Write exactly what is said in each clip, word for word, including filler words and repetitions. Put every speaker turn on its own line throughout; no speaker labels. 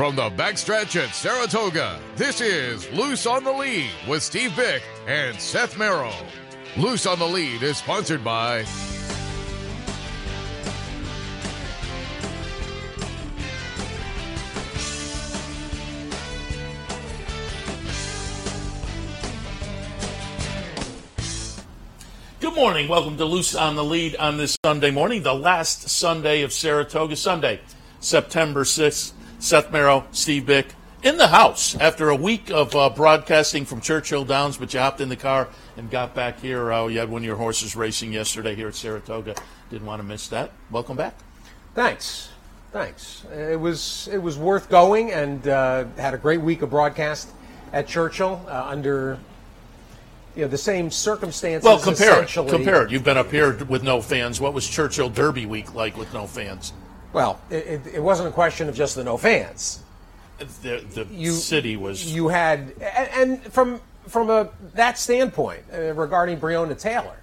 From the backstretch at Saratoga, this is Loose on the Lead with Steve Bick and Seth Merrill. Loose on the Lead is sponsored by
Good morning. Welcome to Loose on the Lead on this Sunday morning, the last Sunday of Saratoga Sunday, September sixth. Seth Merrill, Steve Bick, in the house after a week of uh, broadcasting from Churchill Downs, but you hopped in the car and got back here. Uh, you had one of your horses racing yesterday here at Saratoga. Didn't want to miss that. Welcome back.
Thanks. Thanks. It was it was worth going, and uh, had a great week of broadcast at Churchill uh, under you know the same circumstances.
Well, compare it. Compare it. You've been up here with no fans. What was Churchill Derby week like with no fans?
Well, it, it wasn't a question of just the no fans.
The, the
you,
city was.
You had, and, and from from a that standpoint uh, regarding Breonna Taylor,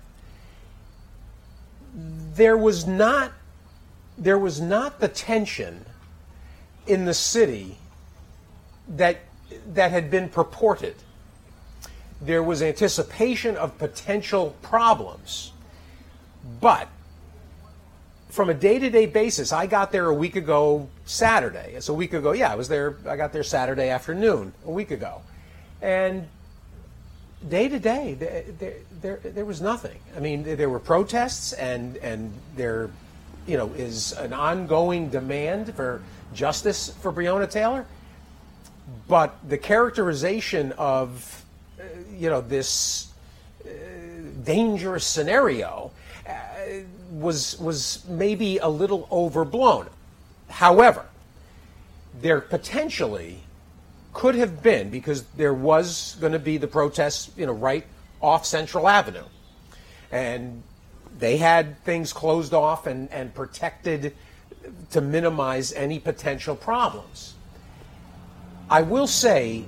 there was not there was not the tension in the city that that had been purported. There was anticipation of potential problems, but from a day-to-day basis, I got there a week ago Saturday. It's a week ago. Yeah, I was there. I got there Saturday afternoon a week ago. And day-to-day, there, there, there, there was nothing. I mean, there were protests, and, and there, you know, is an ongoing demand for justice for Breonna Taylor. But the characterization of, uh, you know, this uh, dangerous scenario uh, was was maybe a little overblown. However, there potentially could have been, because there was going to be the protests, you know, right off Central Avenue, and they had things closed off and, and protected to minimize any potential problems. I will say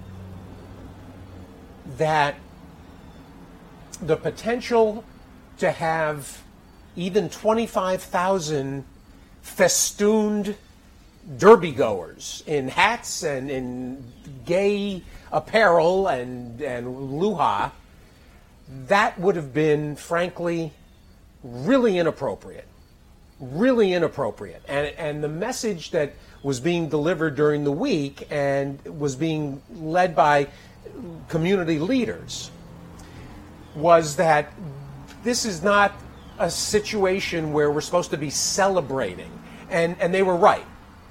that the potential to have even twenty-five thousand festooned derby-goers in hats and in gay apparel and, and luha, that would have been, frankly, really inappropriate. Really inappropriate. And, and the message that was being delivered during the week and was being led by community leaders was that this is not a situation where we're supposed to be celebrating. And and they were right.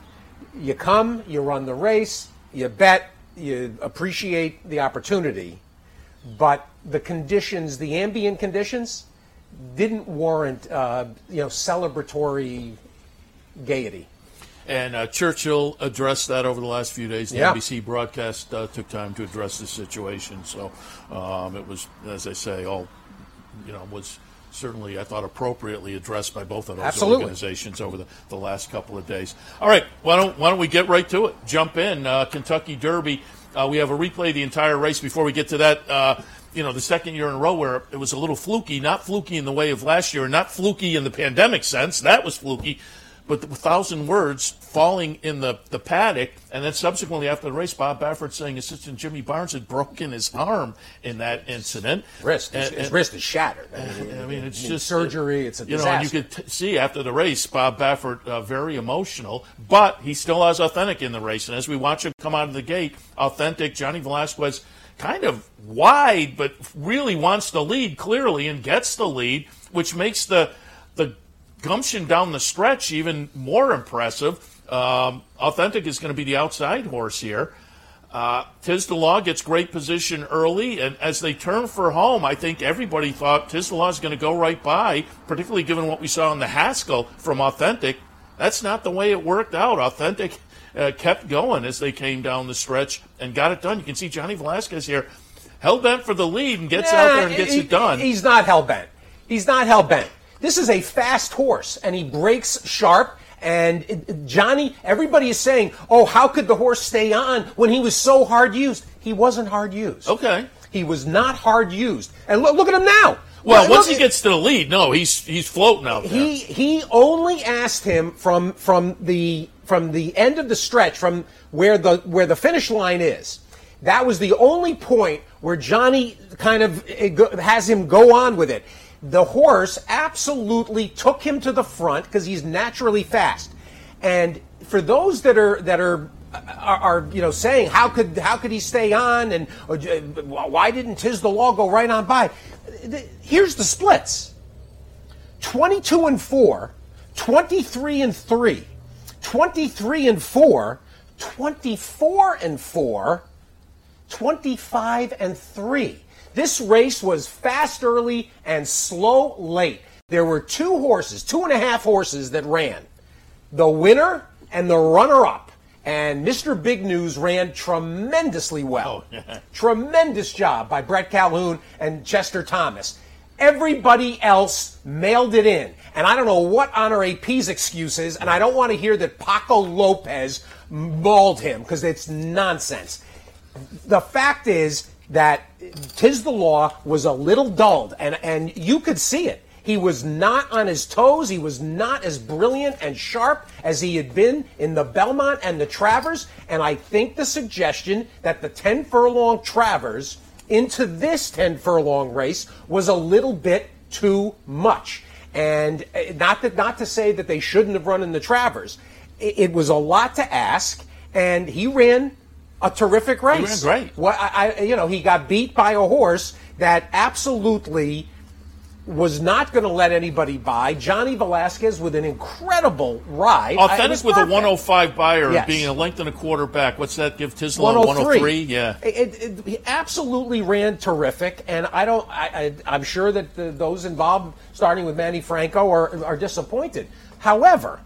You come, you run the race, you bet, you appreciate the opportunity, but the conditions, the ambient conditions, didn't warrant uh, you know celebratory gaiety.
And uh, Churchill addressed that over the last few days. The
yeah.
N B C broadcast uh, took time to address the situation. So um, it was, as I say, all you know was. Certainly, I thought, appropriately addressed by both of those
Absolutely.
organizations over the, the last couple of days. All right, why don't why don't we get right to it? Jump in. Uh, Kentucky Derby. Uh, we have a replay of the entire race. Before we get to that, uh, you know, the second year in a row where it was a little fluky, not fluky in the way of last year, not fluky in the pandemic sense. That was fluky. But the thousand words falling in the, the paddock, and then subsequently after the race, Bob Baffert saying Assistant Jimmy Barnes had broken his arm in that incident.
Wrist,
and,
his,
and,
his wrist is shattered. I mean,
I mean it's
I mean,
just
surgery. It's a
you
disaster.
know, and you could t- see after the race, Bob Baffert uh, very emotional, but he still has Authentic in the race. And as we watch him come out of the gate, Authentic, Johnny Velasquez, kind of wide, but really wants the lead clearly and gets the lead, which makes the the gumption down the stretch even more impressive. Um, Authentic is going to be the outside horse here. Uh, Tiz the Law gets great position early, and as they turn for home, I think everybody thought Tiz the Law is going to go right by, particularly given what we saw in the Haskell from Authentic. That's not the way it worked out. Authentic uh, kept going as they came down the stretch and got it done. You can see Johnny Velasquez here, hell-bent for the lead, and gets
yeah,
out there and gets
he,
it done.
He's not hell-bent. He's not hell-bent. This is a fast horse, and he breaks sharp. And it, Johnny, everybody is saying, oh, how could the horse stay on when he was so hard used? He wasn't hard used.
Okay.
He was not hard used. And look, look at him now.
Well,
look,
once
look,
he gets to the lead, no, he's he's floating out there.
He he only asked him from from the from the end of the stretch, from where the where the finish line is, that was the only point where Johnny kind of has him go on with it. The horse absolutely took him to the front because he's naturally fast. And for those that are that are are, are you know saying how could how could he stay on, and or, why didn't Tiz the Law go right on by? Here's the splits: twenty-two and four, twenty-three and three, twenty-three and four, twenty-four and four, twenty-five and three. This race was fast early and slow late. There were two horses, two and a half horses that ran. The winner and the runner-up. And Mister Big News ran tremendously well. Oh, yeah. Tremendous job by Brett Calhoun and Chester Thomas. Everybody else mailed it in. And I don't know what Honor A P's excuse is, and I don't want to hear that Paco Lopez mauled him, because it's nonsense. The fact is that Tiz the Law was a little dulled, and, and you could see it. He was not on his toes. He was not as brilliant and sharp as he had been in the Belmont and the Travers. And I think the suggestion that the ten furlong Travers into this ten furlong race was a little bit too much. And not that, not to say that they shouldn't have run in the Travers. It, it was a lot to ask, and he ran a terrific race.
He ran great.
Well, I, I, you know, he got beat by a horse that absolutely was not going to let anybody by. Johnny Velasquez with an incredible ride.
Authentic with
perfect.
a one oh five buyer,
Yes.
being a length and a quarter back. What's that give Tiz the Law?
one oh three.
one oh three, yeah.
It, it, he absolutely ran terrific, and I don't. I, I, I'm sure that the, those involved, starting with Manny Franco, are, are disappointed. However,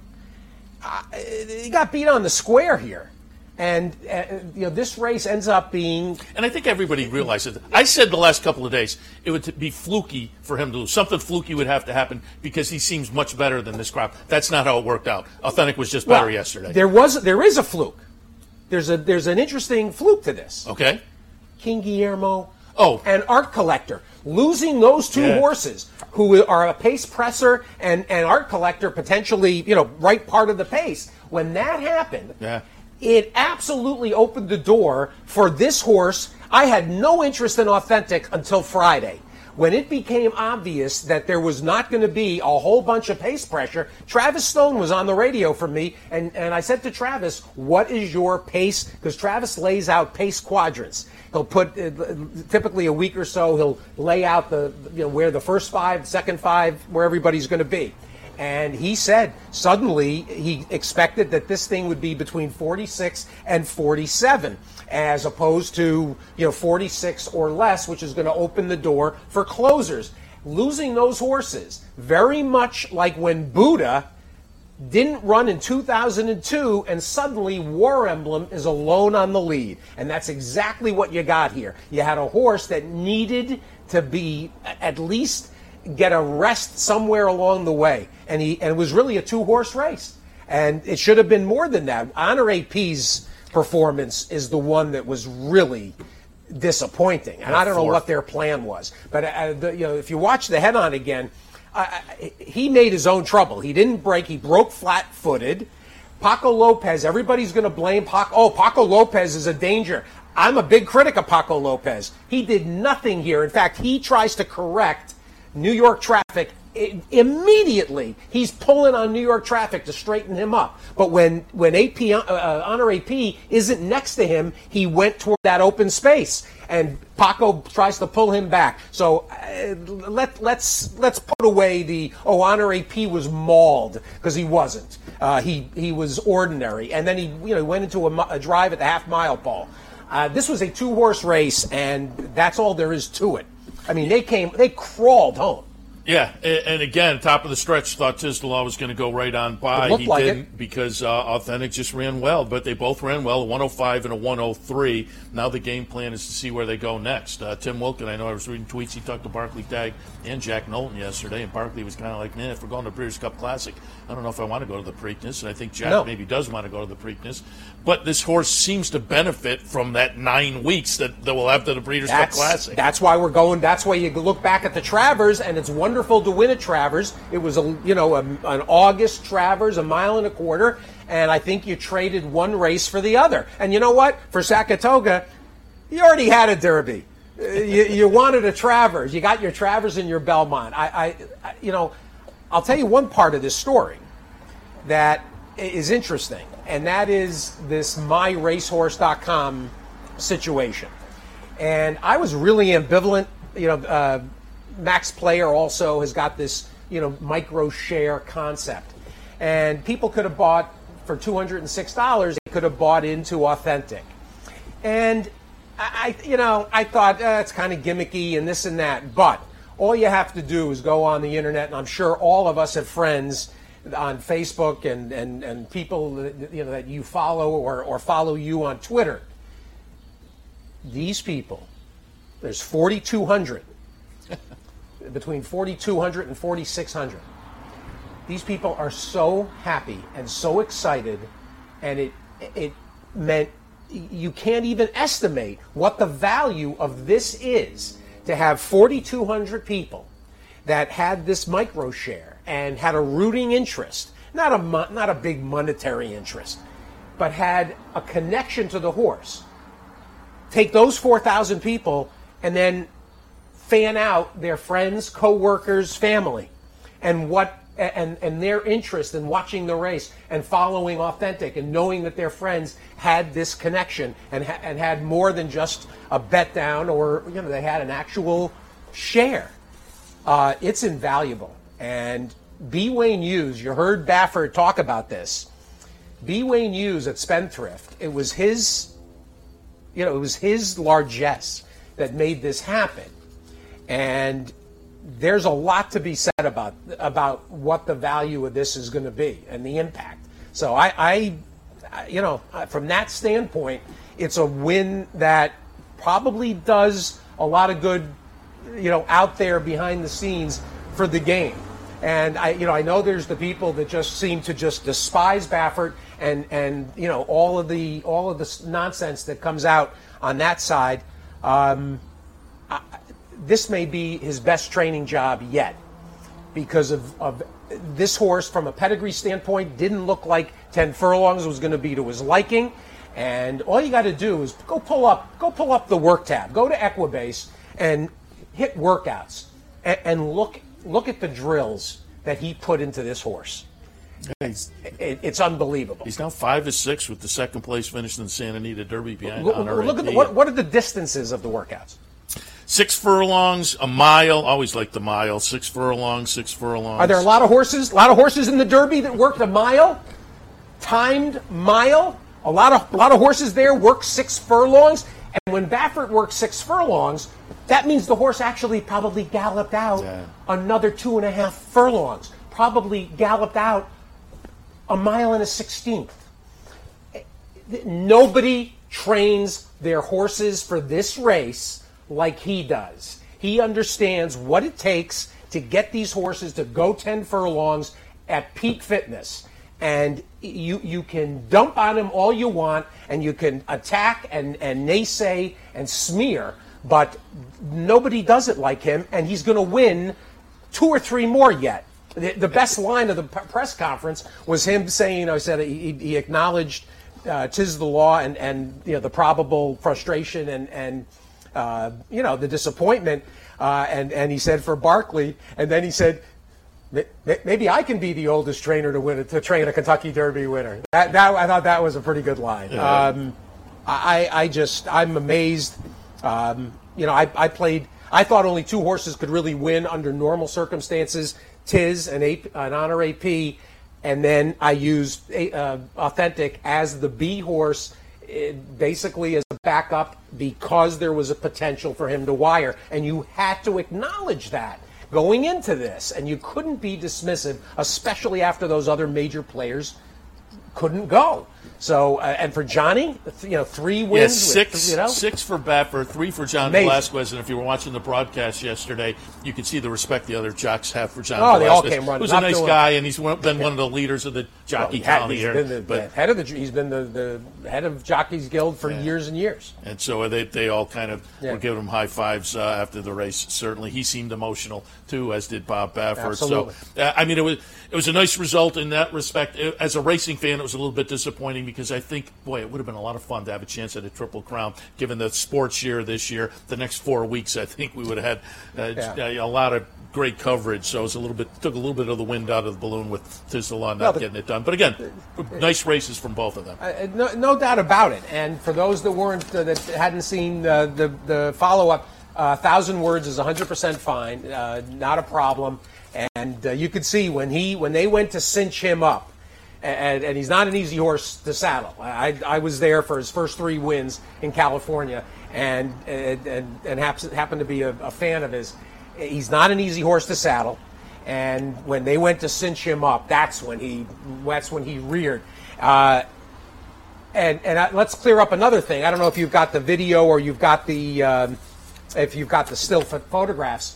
uh, he got beat on the square here. And, uh, you know, this race ends up being...
And I think everybody realizes it. I said the last couple of days it would be fluky for him to lose. Something fluky would have to happen because he seems much better than this crowd. That's not how it worked out. Authentic was just better
well,
yesterday.
There was, there is a fluke. There's a there's an interesting fluke to this.
Okay.
King Guillermo
oh.
and Art Collector. Losing those two
yeah.
horses who are a pace presser and, and Art Collector potentially, you know, right part of the pace. When that happened...
Yeah.
It absolutely opened the door for this horse. I had no interest in Authentic until Friday. When it became obvious that there was not going to be a whole bunch of pace pressure, Travis Stone was on the radio for me, and, and I said to Travis, what is your pace? Because Travis lays out pace quadrants. He'll put, uh, typically a week or so, he'll lay out the you know where the first five, second five, where everybody's going to be. And he said suddenly he expected that this thing would be between forty-six and forty-seven, as opposed to, you know, forty-six or less, which is going to open the door for closers. Losing those horses, very much like when Buddha didn't run in two thousand two and suddenly War Emblem is alone on the lead. And that's exactly what you got here. You had a horse that needed to be at least get a rest somewhere along the way, and he and it was really a two-horse race, and it should have been more than that. Honor A P's performance is the one that was really disappointing, and I don't know what their plan was. But uh, the, you know, if you watch the head-on again, uh, he made his own trouble. He didn't break; he broke flat-footed. Paco Lopez, everybody's going to blame Paco. Oh, Paco Lopez is a danger. I'm a big critic of Paco Lopez. He did nothing here. In fact, he tries to correct New York traffic. It, immediately he's pulling on New York traffic to straighten him up. But when when A P uh, Honor A P isn't next to him, he went toward that open space, and Paco tries to pull him back. So uh, let let's let's put away the oh Honor A P was mauled, because he wasn't. Uh, he he was ordinary, and then he you know went into a, a drive at the half mile pole. Uh, this was a two horse race, and that's all there is to it. I mean, they came, they crawled home.
Yeah, and again, top of the stretch, thought Tiz the Law was going to go right on by.
It looked
he
like
didn't
it.
because uh, Authentic just ran well, but they both ran well, a one oh five and a one oh three. Now the game plan is to see where they go next. Uh, Tim Wilkin, I know I was reading tweets, he talked to Barclay Tagg and Jack Knowlton yesterday, and Barclay was kind of like, nah, if we're going to the Breeders' Cup Classic, I don't know if I want to go to the Preakness, and I think Jack
no.
maybe does want to go to the Preakness. But this horse seems to benefit from that nine weeks that, that we'll have to the Breeders' Cup
That's,
Classic.
that's why we're going, that's why you look back at the Travers, and it's wonderful to win a Travers. It was a you know a, an August Travers, a mile and a quarter, And I think you traded one race for the other. And you know what? For Saratoga, you already had a Derby. you, you wanted a Travers. You got your Travers and your Belmont. I, I, you know, I'll tell you one part of this story that is interesting, and that is this my racehorse dot com situation. And I was really ambivalent. You know, uh, Max Player also has got this, you know, micro share concept. And people could have bought for two hundred six dollars, they could have bought into Authentic. And I, you know, I thought uh, it's kind of gimmicky and this and that. But all you have to do is go on the internet, and I'm sure all of us have friends on Facebook and, and, and people that, you know, that you follow or, or follow you on Twitter. These people, there's forty-two hundred, between forty-two hundred and forty-six hundred. These people are so happy and so excited, and it it meant you can't even estimate what the value of this is, to have forty-two hundred people that had this micro share and had a rooting interest, not a not a big monetary interest, but had a connection to the horse. Take those four thousand people and then fan out their friends, co-workers, family, and what and and their interest in watching the race and following Authentic and knowing that their friends had this connection and ha- and had more than just a bet down, or you know, they had an actual share. Uh, it's invaluable. And B. Wayne Hughes, you heard Baffert talk about this. B. Wayne Hughes at Spendthrift, it was his, you know, it was his largesse that made this happen. And there's a lot to be said about about what the value of this is going to be and the impact. So I, I, you know, from that standpoint, it's a win that probably does a lot of good, you know, out there behind the scenes for the game. And I, you know, I know there's the people that just seem to just despise Baffert and and you know all of the all of the nonsense that comes out on that side. Um, I, This may be his best training job yet, because of, of this horse, from a pedigree standpoint, didn't look like ten furlongs was going to be to his liking. And all you got to do is go pull up, go pull up the work tab, go to Equibase and hit workouts, and, and look look at the drills that he put into this horse. It's, it, it's unbelievable.
He's now five to six with the second place finish in the Santa Anita Derby behind.
Look, look at the, what, what are the distances of the workouts?
Six furlongs, a mile. Always like the mile. Six furlongs, six furlongs.
Are there a lot of horses? A lot of horses in the Derby that worked a mile, timed mile. A lot of a lot of horses there work six furlongs. And when Baffert worked six furlongs, that means the horse actually probably galloped out yeah. another two and a half furlongs. Probably galloped out a mile and a sixteenth. Nobody trains their horses for this race like he does. He understands what it takes to get these horses to go ten furlongs at peak fitness. And you you can dump on him all you want, and you can attack and, and naysay and smear, but nobody does it like him, and he's going to win two or three more yet. The, the best line of the press conference was him saying, you know, he said he, he acknowledged uh, 'tis the law and, and you know, the probable frustration and, and Uh, you know, the disappointment, uh, and, and he said for Barkley, and then he said, maybe I can be the oldest trainer to win to train a Kentucky Derby winner. That, that I thought that was a pretty good line. Yeah. Um, I, I just, I'm amazed. Um, you know, I, I played, I thought only two horses could really win under normal circumstances, Tiz and A, an Honor A P, and then I used uh, Authentic as the B horse, basically as a backup, because there was a potential for him to wire, and you had to acknowledge that going into this, and you couldn't be dismissive, especially after those other major players couldn't go. So, uh, and for Johnny, you know, three
Yeah,
wins.
six,
with, you know?
six for Baffert, three for John
Amazing.
Velasquez. And if you were watching the broadcast yesterday, you could see the respect the other jocks have for John
Oh, they all
Velasquez.
came running.
Who's a
Not
nice
doing-
guy, and he's one, been one of the leaders of the jockey
Well, he had-
town
he's
here.
been the,
but,
the head of the he's been the, the head of Jockeys Guild for
Yeah.
years and years.
And so they they all kind of
Yeah.
were giving him high fives uh, after the race. Certainly, he seemed emotional too, as did Bob Baffert.
Absolutely.
So, uh, I mean, it was it was a nice result in that respect. It- as a racing fan, it was a little bit disappointing because I think, boy, it would have been a lot of fun to have a chance at a Triple Crown. Given the sports year this year, the next four weeks, I think we would have had uh,
Yeah.
a lot of great coverage. So it was a little bit took a little bit of the wind out of the balloon with Tisdale not
Well, the-
getting it done. But again, nice races from both of them.
Uh, no, no doubt about it. And for those that weren't uh, that hadn't seen uh, the the follow up, uh, thousand words is one hundred percent fine, uh, not a problem. And uh, you could see when he when they went to cinch him up, and, and he's not an easy horse to saddle. I, I was there for his first three wins in California, and and and, and happens, happened to be a, a fan of his. He's not an easy horse to saddle. And when they went to cinch him up, that's when he that's when he reared. Uh, and and I, let's clear up another thing. I don't know if you've got the video or you've got the um, if you've got the still ph- photographs.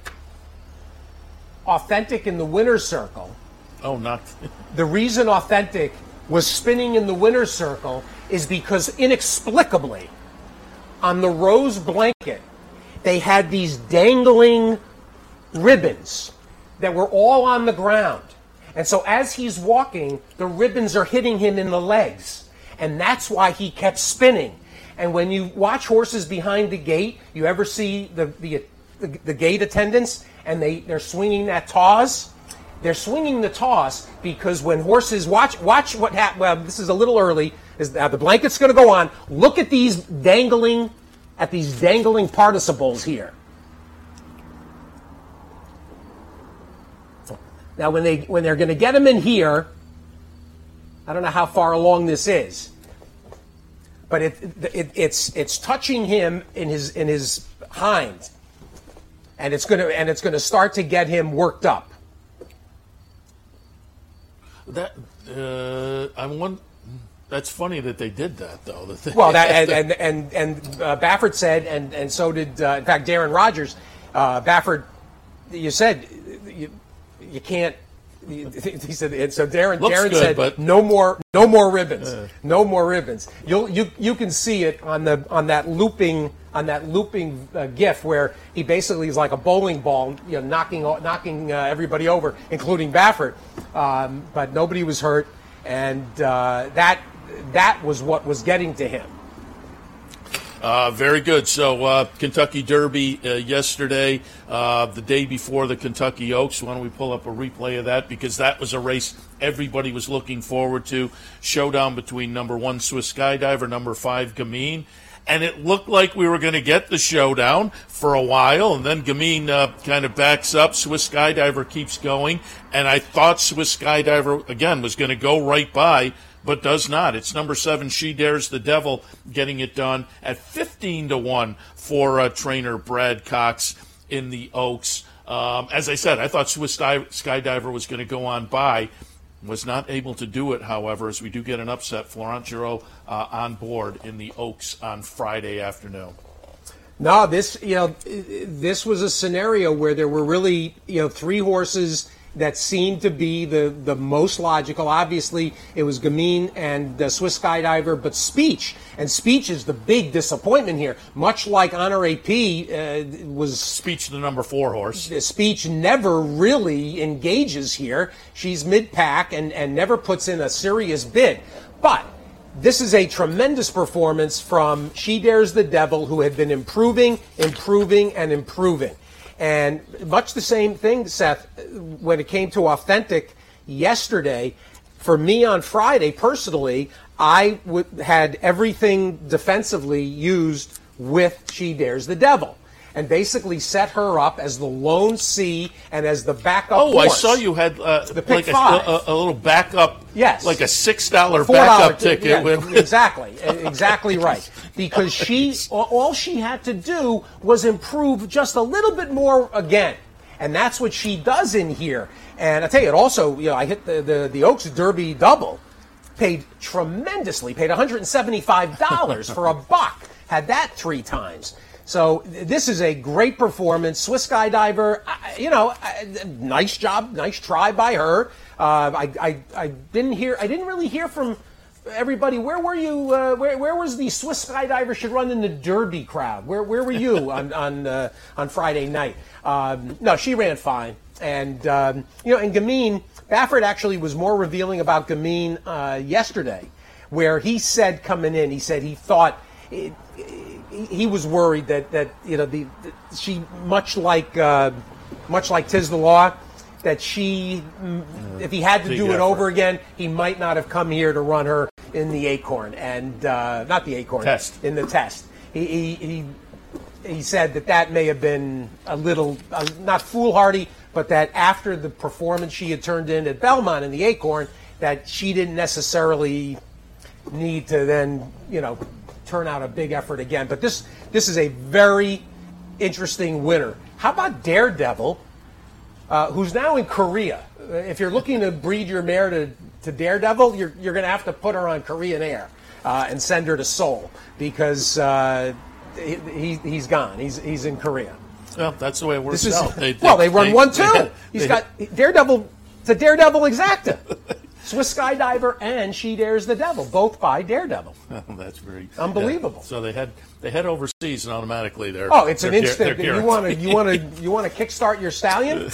Authentic in the winner's circle.
Oh, not.
The reason Authentic was spinning in the winner's circle is because inexplicably, on the rose blanket, they had these dangling ribbons that were all on the ground. And so as he's walking, the ribbons are hitting him in the legs. And that's why he kept spinning. And when you watch horses behind the gate, you ever see the the, the, the gate attendants and they, they're swinging that toss? They're swinging the toss because when horses watch watch what happened. Well, this is a little early. Is uh, the blanket's going to go on? Look at these dangling, at these dangling participles here. Now, when they when they're going to get him in here, I don't know how far along this is, but it, it it's it's touching him in his in his hind, and it's going to and it's going to start to get him worked up.
That uh, I'm one. That's funny that they did that, though. That they,
Well, that and and and, and uh, Baffert said, and and so did uh, in fact Darren Rogers. Uh, Baffert, you said you you can't. He said, and so Darren
Looks
Darren
good,
said,
but-
no more no more ribbons,
Uh.
no more ribbons. You'll you you can see it on the on that looping on that looping uh, GIF where he basically is like a bowling ball, you know, knocking knocking uh, everybody over, including Baffert. Um, but nobody was hurt, and uh, that that was what was getting to him.
Uh, very good. So uh, Kentucky Derby uh, yesterday, uh, the day before the Kentucky Oaks. Why don't we pull up a replay of that, because that was a race everybody was looking forward to. Showdown between number one Swiss Skydiver, number five Gamine. And it looked like we were going to get the showdown for a while, and then Gamine uh, kind of backs up. Swiss Skydiver keeps going, and I thought Swiss Skydiver, again, was going to go right by, but does not. It's number seven, She Dares the Devil, getting it done at fifteen to one for uh, trainer Brad Cox in the Oaks. Um, as I said, I thought Swiss Skydiver was going to go on by. Was not able to do it, however, as we do get an upset. Florent Giraud uh, on board in the Oaks on Friday afternoon.
No, this you know this was a scenario where there were really you know three horses that seemed to be the, the most logical. Obviously, it was Gamine and uh, Swiss Skydiver, but Speech. And Speech is the big disappointment here. Much like Honor A P uh, was...
Speech, the number four horse.
Speech never really engages here. She's mid-pack and, and never puts in a serious bid. But this is a tremendous performance from She Dares the Devil, who had been improving, improving, and improving. And much the same thing, Seth, when it came to Authentic yesterday. For me on Friday, personally, I w- had everything defensively used with She Dares the Devil, and basically set her up as the lone C and as the backup
Oh,
horse.
I saw you had uh,
The pick
like a,
five.
a, a little backup,
Yes.
like a six dollar
Four dollar
backup ticket.
yeah,
with
exactly, exactly right. Because she, all she had to do was improve just a little bit more again, and that's what she does in here. And I tell you, it also, you know, I hit the the, the Oaks Derby double. paid tremendously, paid one hundred seventy-five dollars for a buck, had that three times. So this is a great performance. Swiss Skydiver, you know, nice job, nice try by her. Uh, I, I, I didn't hear, I didn't really hear from everybody. Where were you? Uh, where, where was the Swiss Skydiver should run in the Derby crowd? Where, where were you on on uh, on Friday night? Um, no, she ran fine, and um, you know, and Gamine Baffert actually was more revealing about Gamine uh, yesterday, where he said coming in, he said he thought. It, He was worried that, that you know the, the she much like uh, much like Tiz the Law, that she if he had to do it over again, he might not have come here to run her in the Acorn and uh, not the Acorn
test
in the test. He he he, he said that that may have been a little uh, not foolhardy, but that after the performance she had turned in at Belmont in the Acorn, that she didn't necessarily need to then you know. turn out a big effort again. But this this is a very interesting winner. How about Daredevil, uh, who's now in Korea? If you're looking to breed your mare to, to Daredevil, you're, you're going to have to put her on Korean Air uh, and send her to Seoul because uh, he, he's gone. He's he's in Korea.
Well, that's the way it works
this is,
out. They, they,
well, they run
they,
one, too.
They,
he's
they,
got Daredevil. It's a Daredevil exacta. Swiss Skydiver and She Dares the Devil, both by Daredevil.
Oh, that's great,
unbelievable.
Yeah. So they head they head overseas and automatically they're
oh, it's
they're,
an instant.
They're
you want to you want to you want to kickstart your stallion?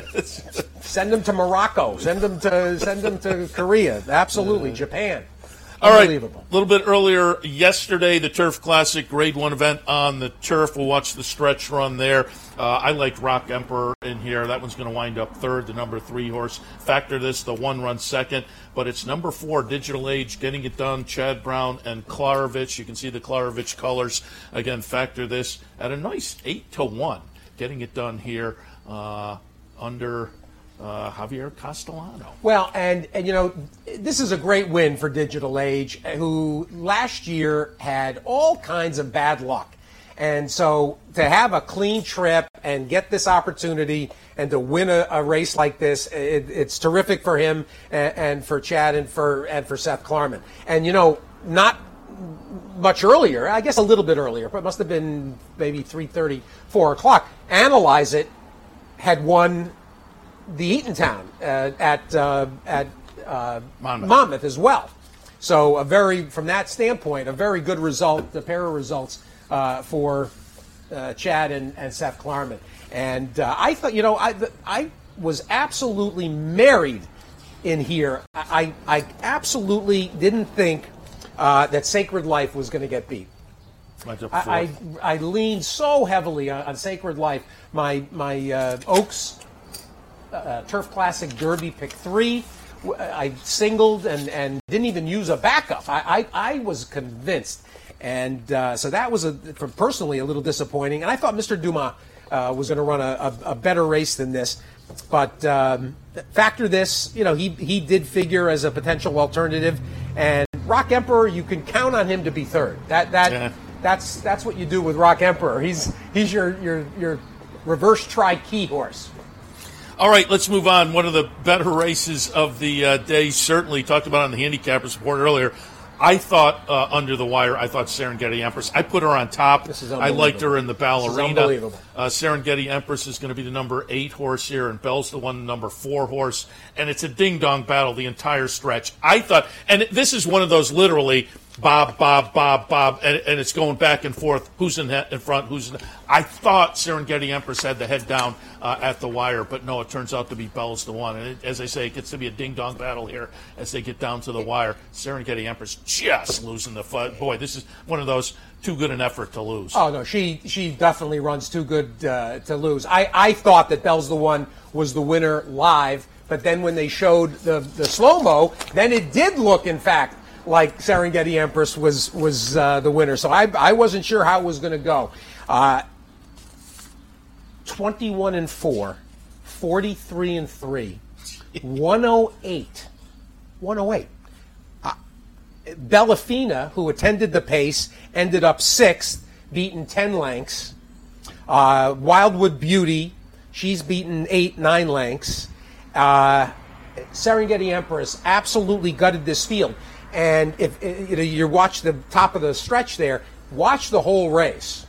Send them to Morocco. Send them to send them to Korea. Absolutely, uh, Japan.
All right, a little bit earlier yesterday, the Turf Classic Grade One event on the turf. We'll watch the stretch run there. Uh, I liked Rock Emperor in here. That one's going to wind up third, the number three horse. Factor this, the one run second. But it's number four, Digital Age, getting it done. Chad Brown and Klarovich. You can see the Klarovich colors. Again, factor this at a nice eight to one. Getting it done here uh, under uh, Javier Castellano.
Well, and, and, you know, this is a great win for Digital Age, who last year had all kinds of bad luck. And so to have a clean trip and get this opportunity and to win a, a race like this, it, it's terrific for him and, and for Chad and for and for Seth Klarman. And, you know, not much earlier, I guess a little bit earlier, but it must have been maybe three thirty, four o'clock, Analyze It had won the Eatontown uh, at, uh, at uh, Monmouth. Monmouth as well. So a very, from that standpoint, a very good result, the pair of results Uh, for uh, Chad and, and Seth Klarman. And uh, I thought, you know, I I was absolutely married in here. I, I absolutely didn't think uh, that Sacred Life was going to get beat. I, I, I leaned so heavily on, on Sacred Life. My, my uh, Oaks uh, Turf Classic Derby pick three, I singled and, and didn't even use a backup. I, I, I was convinced. And uh, so that was, a, for personally, a little disappointing. And I thought Mister Dumas uh, was going to run a, a, a better race than this. But um, factor this, you know, he, he did figure as a potential alternative. And Rock Emperor, you can count on him to be third. That that yeah. that's that's what you do with Rock Emperor. He's he's your your your reverse tri-key horse.
All right, let's move on. One of the better races of the uh, day, certainly talked about on the Handicappers report earlier. I thought uh, under the wire, I thought Serengeti Empress. I put her on top.
This is
I liked her in the ballerina.
Unbelievable.
Uh, Serengeti Empress is going to be the number eight horse here, and Bell's the one number four horse. And it's a ding-dong battle the entire stretch. I thought, and this is one of those literally Bob, Bob, Bob, Bob, and, and it's going back and forth. Who's in, in front? Who's in? I thought Serengeti Empress had the head down uh, at the wire, but no, it turns out to be Bell's the one. And it, as I say, it gets to be a ding-dong battle here as they get down to the wire. Serengeti Empress just losing the foot. Boy, this is one of those too good an effort to lose.
Oh, no, she she definitely runs too good uh, to lose. I, I thought that Bell's the one was the winner live, but then when they showed the, the slow-mo, then it did look, in fact, like Serengeti Empress was was uh, the winner. So I I wasn't sure how it was going to go. Uh, twenty-one and four, forty-three and three, one oh eight. one oh eight. Uh, Bellafina, who attended the pace, ended up sixth, beaten ten lengths. Uh, Wildwood Beauty, she's beaten eight, nine lengths. Uh, Serengeti Empress absolutely gutted this field. And if you know, you watch the top of the stretch there, watch the whole race.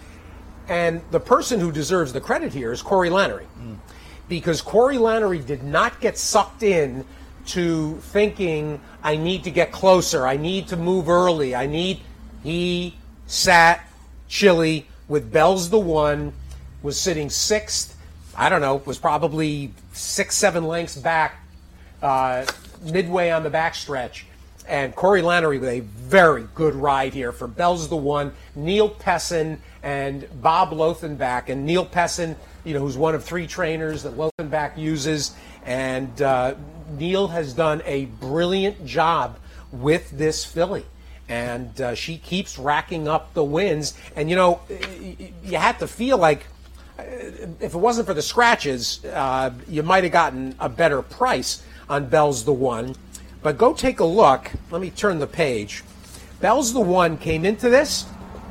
And the person who deserves the credit here is Corey Lanerie. Mm. Because Corey Lanerie did not get sucked in to thinking, I need to get closer, I need to move early, I need... He sat chilly with Bell's the One, was sitting sixth, I don't know, was probably six, seven lengths back, uh, midway on the backstretch. And Corey Lanerie with a very good ride here for Bell's the One, Neil Pessin, and Bob Lothenbach. And Neil Pessin, you know, who's one of three trainers that Lothenbach uses. And uh, Neil has done a brilliant job with this filly. And uh, she keeps racking up the wins. And, you know, you had to feel like if it wasn't for the scratches, uh, you might have gotten a better price on Bell's the One. But go take a look. Let me turn the page. Bell's the One came into this.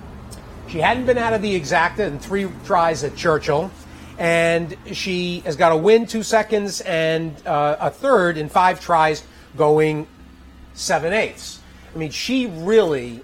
She hadn't been out of the exacta in three tries at Churchill. And she has got a win, two seconds, and uh, a third in five tries going seven-eighths. I mean, she really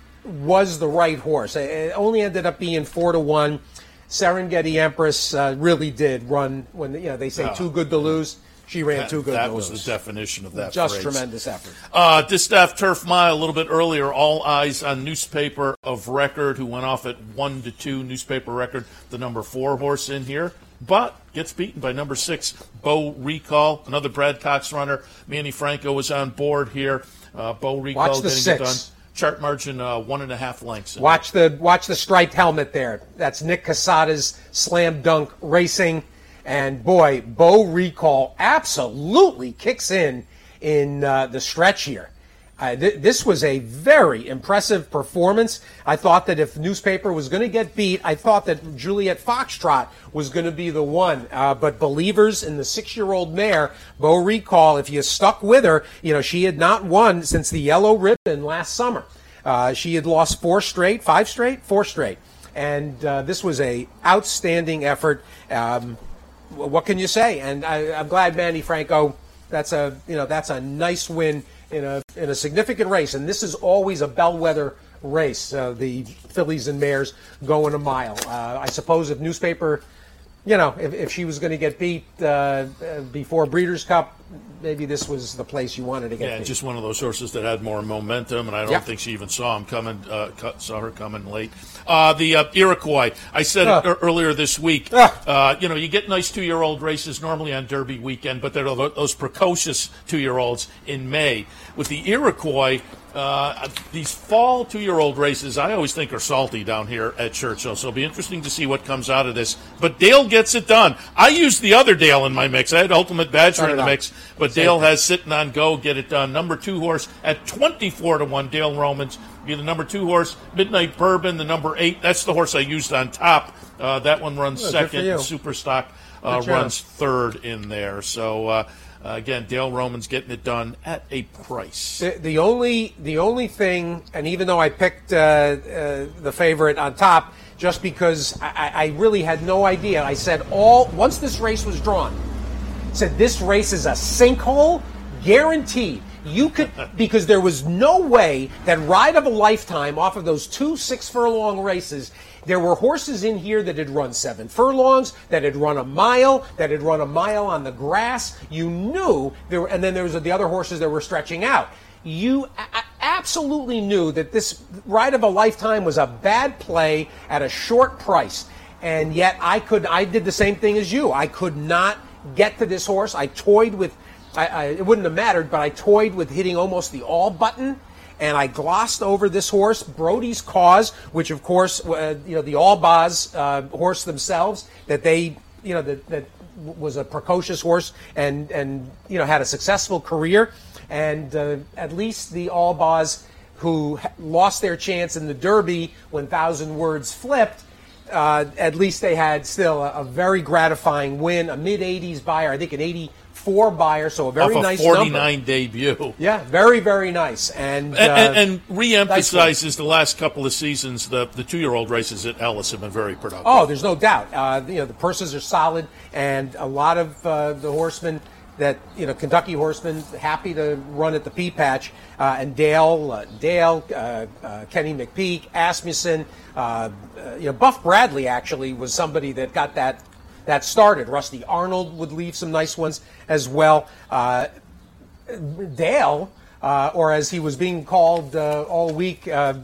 was the right horse. It only ended up being four to one. Serengeti Empress uh, really did run when, you know, they say oh. too good to lose. She ran
that,
too good
That
to
was
lose.
the definition of that
Just
phrase.
tremendous effort.
Uh, Distaff Turf Mile a little bit earlier. All eyes on Newspaper of Record, who went off at one to two. Newspaper Record, the number four horse in here, but gets beaten by number six, Bo Recall, another Brad Cox runner. Manny Franco was on board here. Uh, Bo Recall
Watch the
getting
six.
it done. Chart margin uh, one and a half lengths.
Watch the watch the striped helmet there. That's Nick Casada's Slam Dunk Racing. And boy, Bo Recall absolutely kicks in in uh, the stretch here. Uh, th- this was a very impressive performance. I thought that if Newspaper was going to get beat, I thought that Juliet Foxtrot was going to be the one. Uh, but believers in the six-year-old mare, Bo Recall, if you stuck with her, you know, she had not won since the yellow ribbon last summer. Uh, she had lost four straight, five straight, four straight. And uh, this was a outstanding effort. Um, what can you say? And I, I'm glad Manny Franco, that's a, you know, that's a nice win in a in a significant race, and this is always a bellwether race. Uh, the fillies and mares going a mile. Uh, I suppose if Newspaper, you know, if, if she was going to get beat uh, before Breeders' Cup, maybe this was the place you wanted to get
yeah,
beat.
just one of those horses that had more momentum, and I don't
yep.
think she even saw him coming. Uh, saw her coming late. Uh, the uh, Iroquois. I said uh. it earlier this week. Uh. Uh, you know, you get nice two-year-old races normally on Derby weekend, but there are those precocious two-year-olds in May. With the Iroquois, uh, these fall two-year-old races, I always think are salty down here at Churchill. So it'll be interesting to see what comes out of this. But Dale gets it done. I used the other Dale in my mix. I had Ultimate Badger in the mix, but Same Dale thing. has Sitting on Go, get it done. Number two horse at twenty-four to one, Dale Romans. Be the number two horse, Midnight Bourbon, the number eight. That's the horse I used on top. Uh, that one runs oh, second. And Super Stock uh, runs third in there. So, uh, uh, again, Dale Romans getting it done at a price.
The, the only the only thing, and even though I picked uh, uh, the favorite on top, just because I, I really had no idea, I said all once this race was drawn, said this race is a sinkhole, guaranteed. You could, because there was no way that Ride of a Lifetime off of those two six furlong races, there were horses in here that had run seven furlongs, that had run a mile, that had run a mile on the grass. You knew there were, and then there was the other horses that were stretching out. You a- absolutely knew that this Ride of a Lifetime was a bad play at a short price. And yet I could, I did the same thing as you. I could not get to this horse. I toyed with, I, I, it wouldn't have mattered, but I toyed with hitting almost the all button, and I glossed over this horse, Brody's Cause, which of course, uh, you know, the Allbaz uh, horse themselves, that they, you know, that, that was a precocious horse and, and, you know, had a successful career. And uh, at least the Allbaz, who lost their chance in the Derby when Thousand Words flipped, uh, at least they had still a, a very gratifying win, a mid-eighties buyer, I think an eighty-four buyer, so a very
Off
nice
a forty-nine
number.
debut.
Yeah, very, very nice. And, uh,
and, and, and re-emphasizes nice the last couple of seasons, the, the two-year-old races at Ellis have been very productive.
Oh, there's no doubt. Uh, you know, the purses are solid, and a lot of uh, the horsemen that you know Kentucky horsemen happy to run at the Pea Patch, uh, and Dale, uh, Dale, uh, uh, Kenny McPeak, Asmussen, uh, uh, you know Buff Bradley actually was somebody that got that that started. Rusty Arnold would leave some nice ones as well. Uh, Dale, uh, or as he was being called uh, all week. Uh,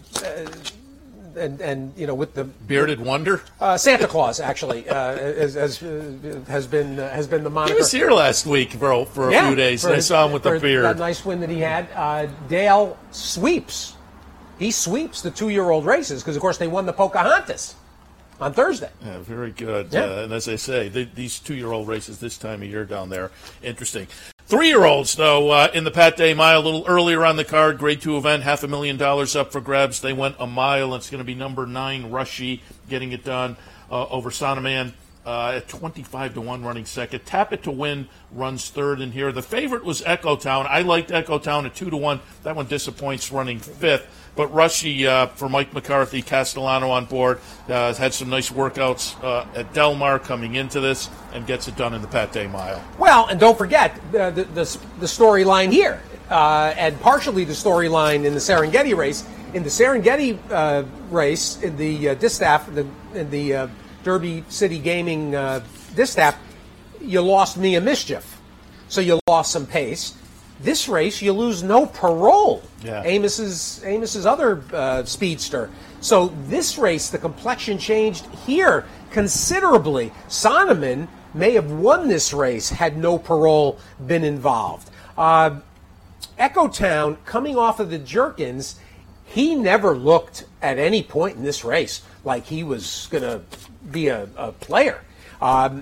And, and you know, with the
bearded wonder,
uh, Santa Claus actually uh, as, as, uh, has been uh, has been the moniker.
He was here last week for for a
yeah,
few days. And I
his,
saw him with the
his,
beard.
That nice win that he had. Uh, Dale sweeps. He sweeps the two-year-old races because, of course, they won the Pocahontas on Thursday.
Yeah, very good.
Yeah.
Uh, and as I say, the, these two-year-old races this time of year down there, interesting. Three-year-olds, though, uh, in the Pat Day Mile, a little earlier on the card, grade two event, half a million dollars up for grabs. They went a mile. It's going to be number nine, Rushy, getting it done uh, over Sonoman uh, at twenty-five to one running second. Tap It to Win runs third in here. The favorite was Echo Town. I liked Echo Town at two to one. That one disappoints running fifth. But Rushy, uh, for Mike McCarthy, Castellano on board, uh, has had some nice workouts uh, at Del Mar coming into this and gets it done in the Pat Day Mile.
Well, and don't forget uh, the, the, the storyline here, uh, and partially the storyline in the Serengeti race. In the Serengeti uh, race, in the uh, distaff, the, in the uh, Derby City Gaming uh, distaff, you lost Mia Mischief. So you lost some pace. This race, you lose no parole.
Yeah.
Amos's Amos's other uh, speedster. So this race, the complexion changed here considerably. Sonoman may have won this race had no parole been involved. Uh, Echo Town, coming off of the Jerkins, he never looked at any point in this race like he was going to be a, a player. Um,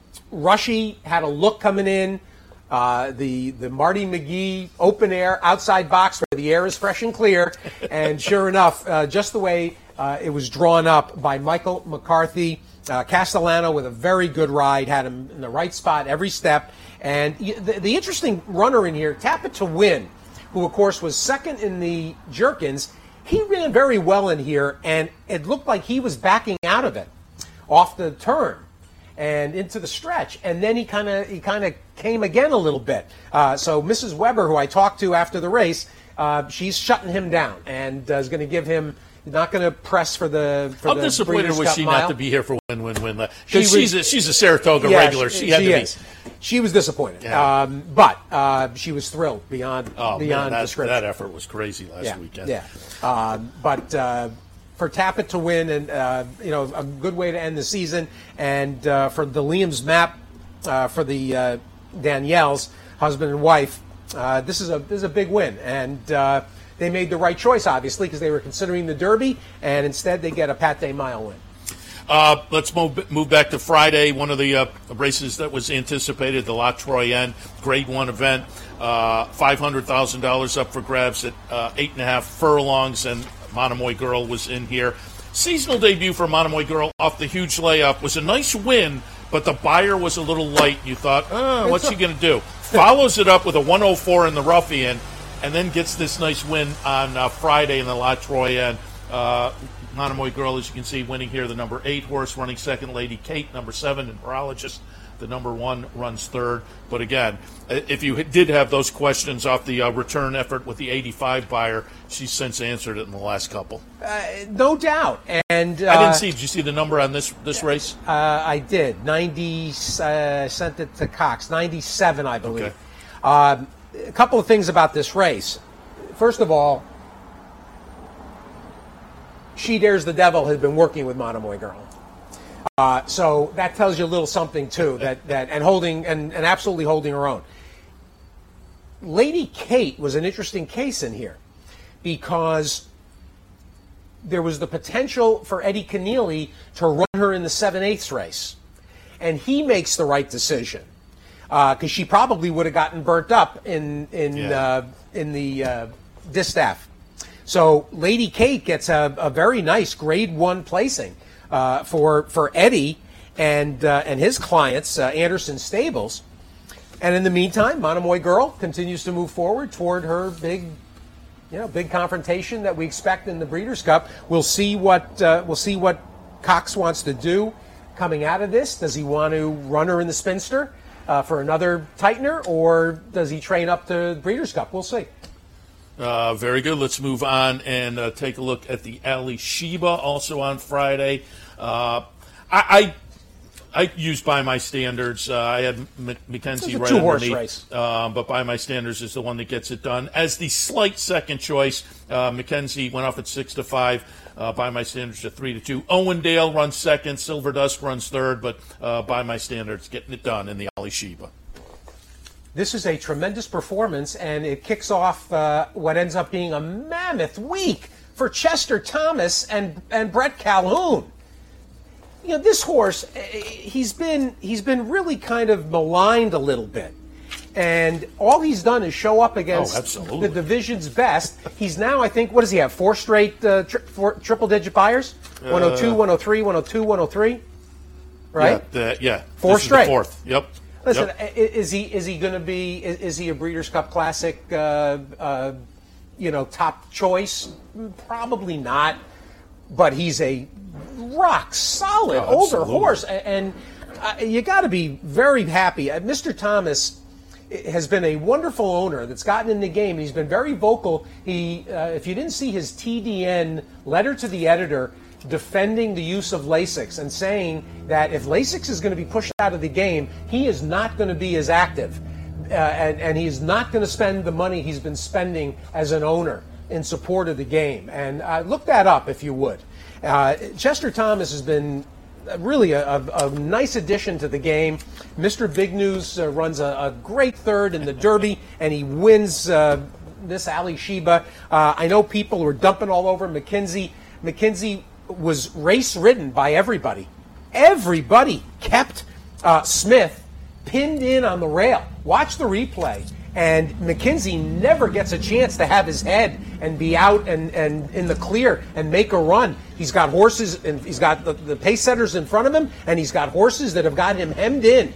Rushy had a look coming in. Uh, the the Marty McGee open air outside box where the air is fresh and clear, and sure enough, uh, just the way uh, it was drawn up by Michael McCarthy, uh, Castellano with a very good ride, had him in the right spot every step, and the, the interesting runner in here, Tap It to Win, who of course was second in the Jerkins, he ran very well in here, and it looked like he was backing out of it off the turn and into the stretch, and then he kind of he kind of came again a little bit. Uh, so Missus Weber, who I talked to after the race, uh, she's shutting him down and uh, is going to give him not going to press for the. For
How
the
disappointed
Breeders'
was
Cup
she
mile.
not to be here for Win Win Win?
She
Because she's a, she's a Saratoga
Yeah,
regular. She,
she,
had
she
to
is.
be.
She was disappointed,
Yeah.
um, but uh, she was thrilled beyond
Oh
beyond
man, that,
description.
that effort was crazy last
yeah,
weekend.
Yeah, um, but uh, for Tap It to Win, and uh, you know, a good way to end the season, and uh, for the Liam's Map, uh, for the uh, Danielle's husband and wife, uh, this is a this is a big win, and uh, they made the right choice, obviously, because they were considering the Derby, and instead they get a Pat Day Mile win.
Uh, let's move move back to Friday. One of the uh, races that was anticipated, the La Troyenne Grade One event, uh, five hundred thousand dollars up for grabs at uh, eight and a half furlongs, and Monomoy Girl was in here. Seasonal debut for Monomoy Girl off the huge layup was a nice win, but the buyer was a little light. You thought, oh, what's she going to do? Follows it up with a one oh four in the Ruffian, and then gets this nice win on uh, Friday in the La Troyenne. Uh, Monomoy Girl, as you can see, winning here, the number eight horse, running second, Lady Kate, number seven, and Horologist, the number one, runs third. But again, if you did have those questions off the uh, return effort with the eighty-five buyer, she's since answered it in the last couple.
Uh, no doubt. And uh,
I didn't see, did you see the number on this this race?
Uh, I did. ninety, uh, sent it to Cox. ninety-seven, I believe.
Okay.
Um, a couple of things about this race. First of all, She Dares the Devil has been working with Monomoy Girl. Uh, so that tells you a little something, too, that, that and holding and, and absolutely holding her own. Lady Kate was an interesting case in here because there was the potential for Eddie Keneally to run her in the seven eighths race. And he makes the right decision because uh, she probably would have gotten burnt up in, in,
Yeah.
uh, in the uh, distaff. So Lady Kate gets a, a very nice grade one placing uh, for for Eddie and uh, and his clients, uh, Anderson Stables. And in the meantime, Monomoy Girl continues to move forward toward her big, you know, big confrontation that we expect in the Breeders' Cup. We'll see what uh, we'll see what Cox wants to do coming out of this. Does he want to run her in the Spinster? uh, for another tightener, or does he train up to the Breeders' Cup? We'll see.
Uh, very good. Let's move on and uh, take a look at the Alysheba also on Friday. Uh, I, I I used by my standards. Uh, I had M- Mackenzie right
two-horse
underneath,
race.
Uh, but by my standards is the one that gets it done. As the slight second choice, uh, Mackenzie went off at six to five. Uh, by my standards, at three to two. Owendale runs second. Silver Dust runs third. But uh, by my standards, getting it done in the Alysheba.
This is a tremendous performance, and it kicks off uh, what ends up being a mammoth week for Chester Thomas and and Brett Calhoun. You know, this horse, he's been he's been really kind of maligned a little bit, and all he's done is show up against
oh,
the division's best. He's now, I think, what does he have? Four straight uh, tri- four, triple-digit buyers? Uh, one oh two, one oh three, one oh two, one oh three, right?
Yeah, the, yeah.
Four
this
straight.
Is the fourth. Yep.
Listen,
yep.
is he is he going to be is, is he a Breeders' Cup Classic, uh, uh, you know, top choice? Probably not, but he's a rock solid
Oh,
older
absolutely.
horse, and uh, you got to be very happy. Uh, Mister Thomas has been a wonderful owner that's gotten in the game. He's been very vocal. He, uh, if you didn't see his T D N letter to the editor, defending the use of Lasix and saying that if Lasix is going to be pushed out of the game, he is not going to be as active, uh, and, and he's not going to spend the money he's been spending as an owner in support of the game. And uh, look that up if you would. Uh, Chester Thomas has been really a, a, a nice addition to the game. Mister Big News uh, runs a, a great third in the Derby, and he wins uh, this Alysheba. Uh, I know people were dumping all over McKenzie. McKenzie was race-ridden by everybody. Everybody kept uh, Smith pinned in on the rail. Watch the replay. And McKenzie never gets a chance to have his head and be out and, and in the clear and make a run. He's got horses, and he's got the, the pace setters in front of him, and he's got horses that have got him hemmed in.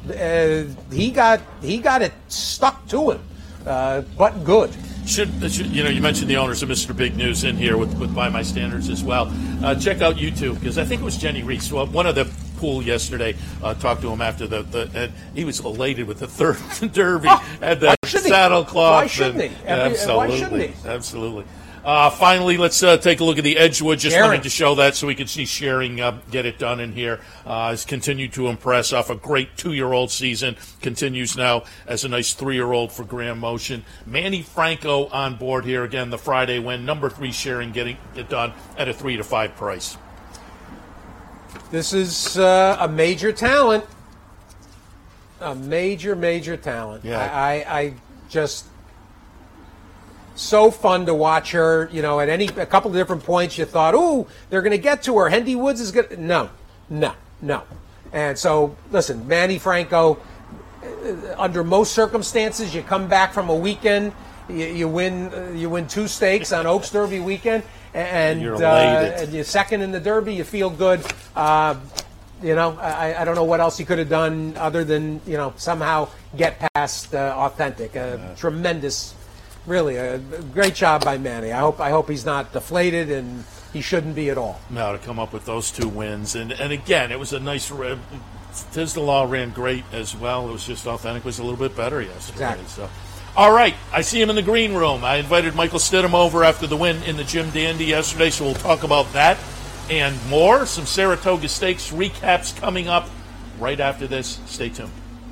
Uh, he got he got it stuck to him, uh, but good.
Should, should you know? You mentioned the owners of Mister Big News in here with, with By My Standards as well. Uh, check out YouTube, because I think it was Jenny Reese. Well, one of the pool yesterday uh, talked to him after the, the and he was elated with the third Derby
Oh,
and the saddle cloth.
Why shouldn't
and,
he? Every,
absolutely,
why shouldn't he?
Absolutely. Uh, finally, let's uh, take a look at the Edgewood. Just
Sharing.
wanted to show that so we can see Sharing uh, get it done in here. Uh, has continued to impress off a great two-year-old season. Continues now as a nice three-year-old for Graham Motion. Manny Franco on board here again. The Friday win. Number three Sharing getting it done at a three to five price.
This is uh, a major talent. A major, major talent.
Yeah.
I, I, I just so fun to watch her. You know, at any a couple of different points, you thought, "Ooh, they're going to get to her." Hendy Woods is going. No, no, no. And so, listen, Manny Franco. Uh, under most circumstances, you come back from a weekend, you, you win, uh, you win two stakes on Oaks Derby weekend, and
You're
uh,
elated.
and you're second in the Derby. You feel good. Uh, you know, I, I don't know what else he could have done other than you know somehow get past uh, Authentic. A yeah. tremendous. Really, a great job by Manny. I hope I hope he's not deflated, and he shouldn't be at all.
Now to come up with those two wins, and and again, it was a nice. Uh, Tiz the Law ran great as well. It was just Authentic was a little bit better yesterday.
Exactly.
So, all right, I see him in the green room. I invited Michael Stidham over after the win in the Jim Dandy yesterday, so we'll talk about that and more. Some Saratoga Stakes recaps coming up right after this. Stay tuned.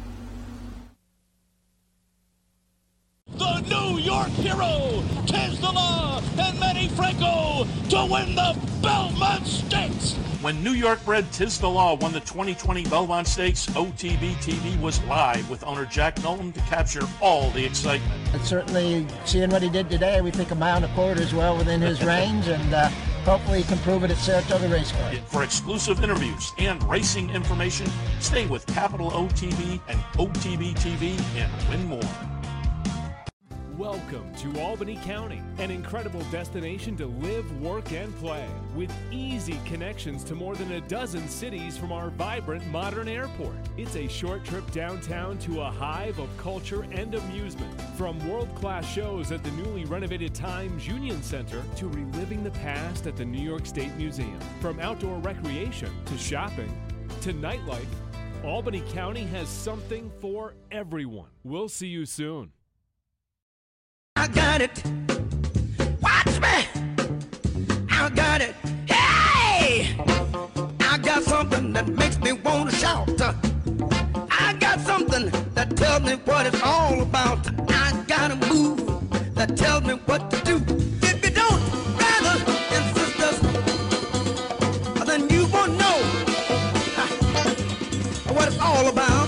The New York hero, Tiz the Law, and Manny Franco to win the Belmont Stakes.
When New York bred Tiz the Law won the twenty twenty Belmont Stakes, O T B T V was live with owner Jack Nolan to capture all the excitement.
And certainly, seeing what he did today, we think a mile and a quarter is well within his range, and uh, hopefully he can prove it at Saratoga Racecourse.
For exclusive interviews and racing information, stay with Capital O T B and O T B T V and win more.
Welcome to Albany County, an incredible destination to live, work, and play, with easy connections to more than a dozen cities from our vibrant modern airport. It's a short trip downtown to a hive of culture and amusement, from world-class shows at the newly renovated Times Union Center to reliving the past at the New York State Museum. From outdoor recreation to shopping to nightlife, Albany County has something for everyone. We'll see you soon.
I got it. Watch me. I got it. Hey! I got something that makes me want to shout. I got something that tells me what it's all about. I got a move that tells me what to do. If you don't, brothers and sisters, then you won't know what it's all about.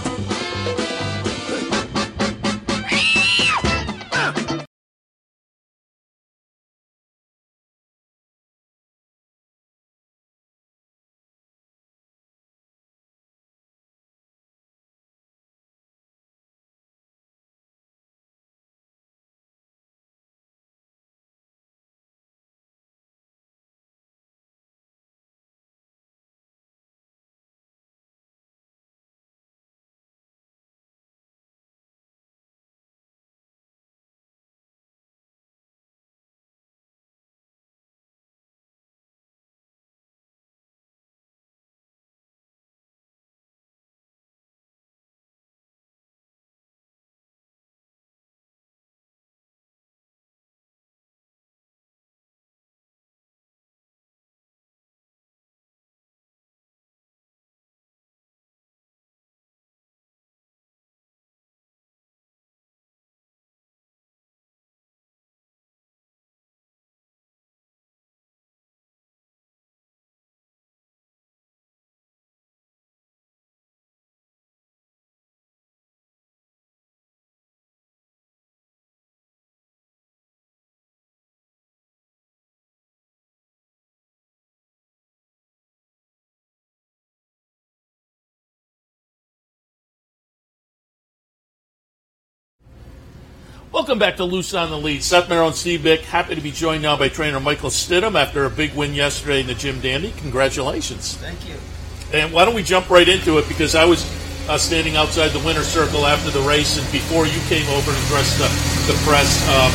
Welcome back to Loose on the Lead. Seth Merrill and Steve Bick, happy to be joined now by trainer Michael Stidham after a big win yesterday in the Jim Dandy. Congratulations.
Thank you.
And why don't we jump right into it, because I was uh, standing outside the winner's circle after the race, and before you came over and addressed the, the press, uh,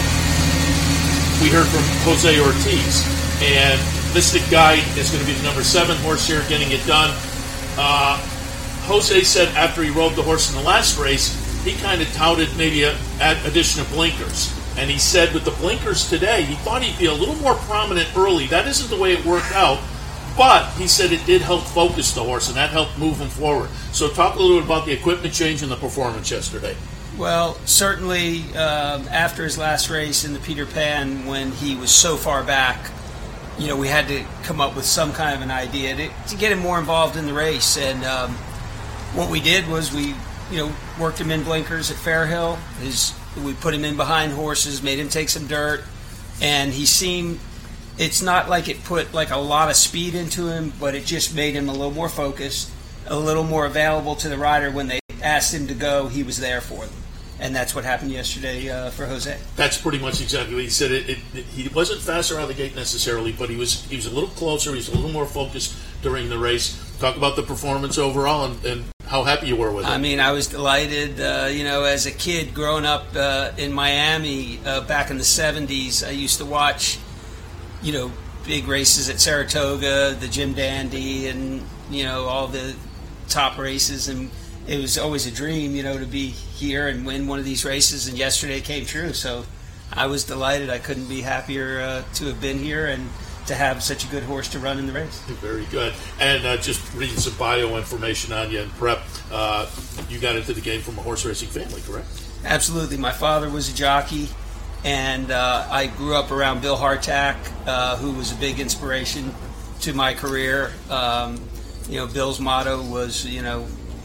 we heard from Jose Ortiz. And Mystic Guide is going to be the number seven horse here, getting it done. Uh, Jose said after he rode the horse in the last race, he kind of touted maybe an addition of blinkers. And he said with the blinkers today, he thought he'd be a little more prominent early. That isn't the way it worked out. But he said it did help focus the horse, and that helped move him forward. So talk a little bit about the equipment change and the performance yesterday.
Well, certainly um, after his last race in the Peter Pan, when he was so far back, you know, we had to come up with some kind of an idea to, to get him more involved in the race. And um, what we did was we, you know, worked him in blinkers at Fairhill. His, we put him in behind horses, made him take some dirt, and he seemed, it's not like it put like a lot of speed into him, but it just made him a little more focused, a little more available to the rider. When they asked him to go, he was there for them. And that's what happened yesterday uh, for Jose. That's pretty much exactly what he said. It, it, it, he wasn't faster out of the gate necessarily, but he was he was a little closer. He was a little more focused during the race. Talk about the performance overall and, and how happy you were with it. I mean, I was delighted. Uh, you know, as a kid growing up uh, in Miami uh, back in the seventies, I used to watch, you know, big races at Saratoga, the Jim Dandy, and, you know, all the top races. And it was always a dream, you know, to be here and win one of these races. And yesterday came true. So I was delighted. I couldn't be happier uh, to have been here and to have such a good horse to run in the race. Very good. And uh, just reading some bio information on you in prep, uh, you got into the game from a horse racing family, correct? Absolutely. My father was a jockey, and uh, I grew up around Bill Hartack, uh, who was a big inspiration to my career. Um, you know, Bill's motto was, you know,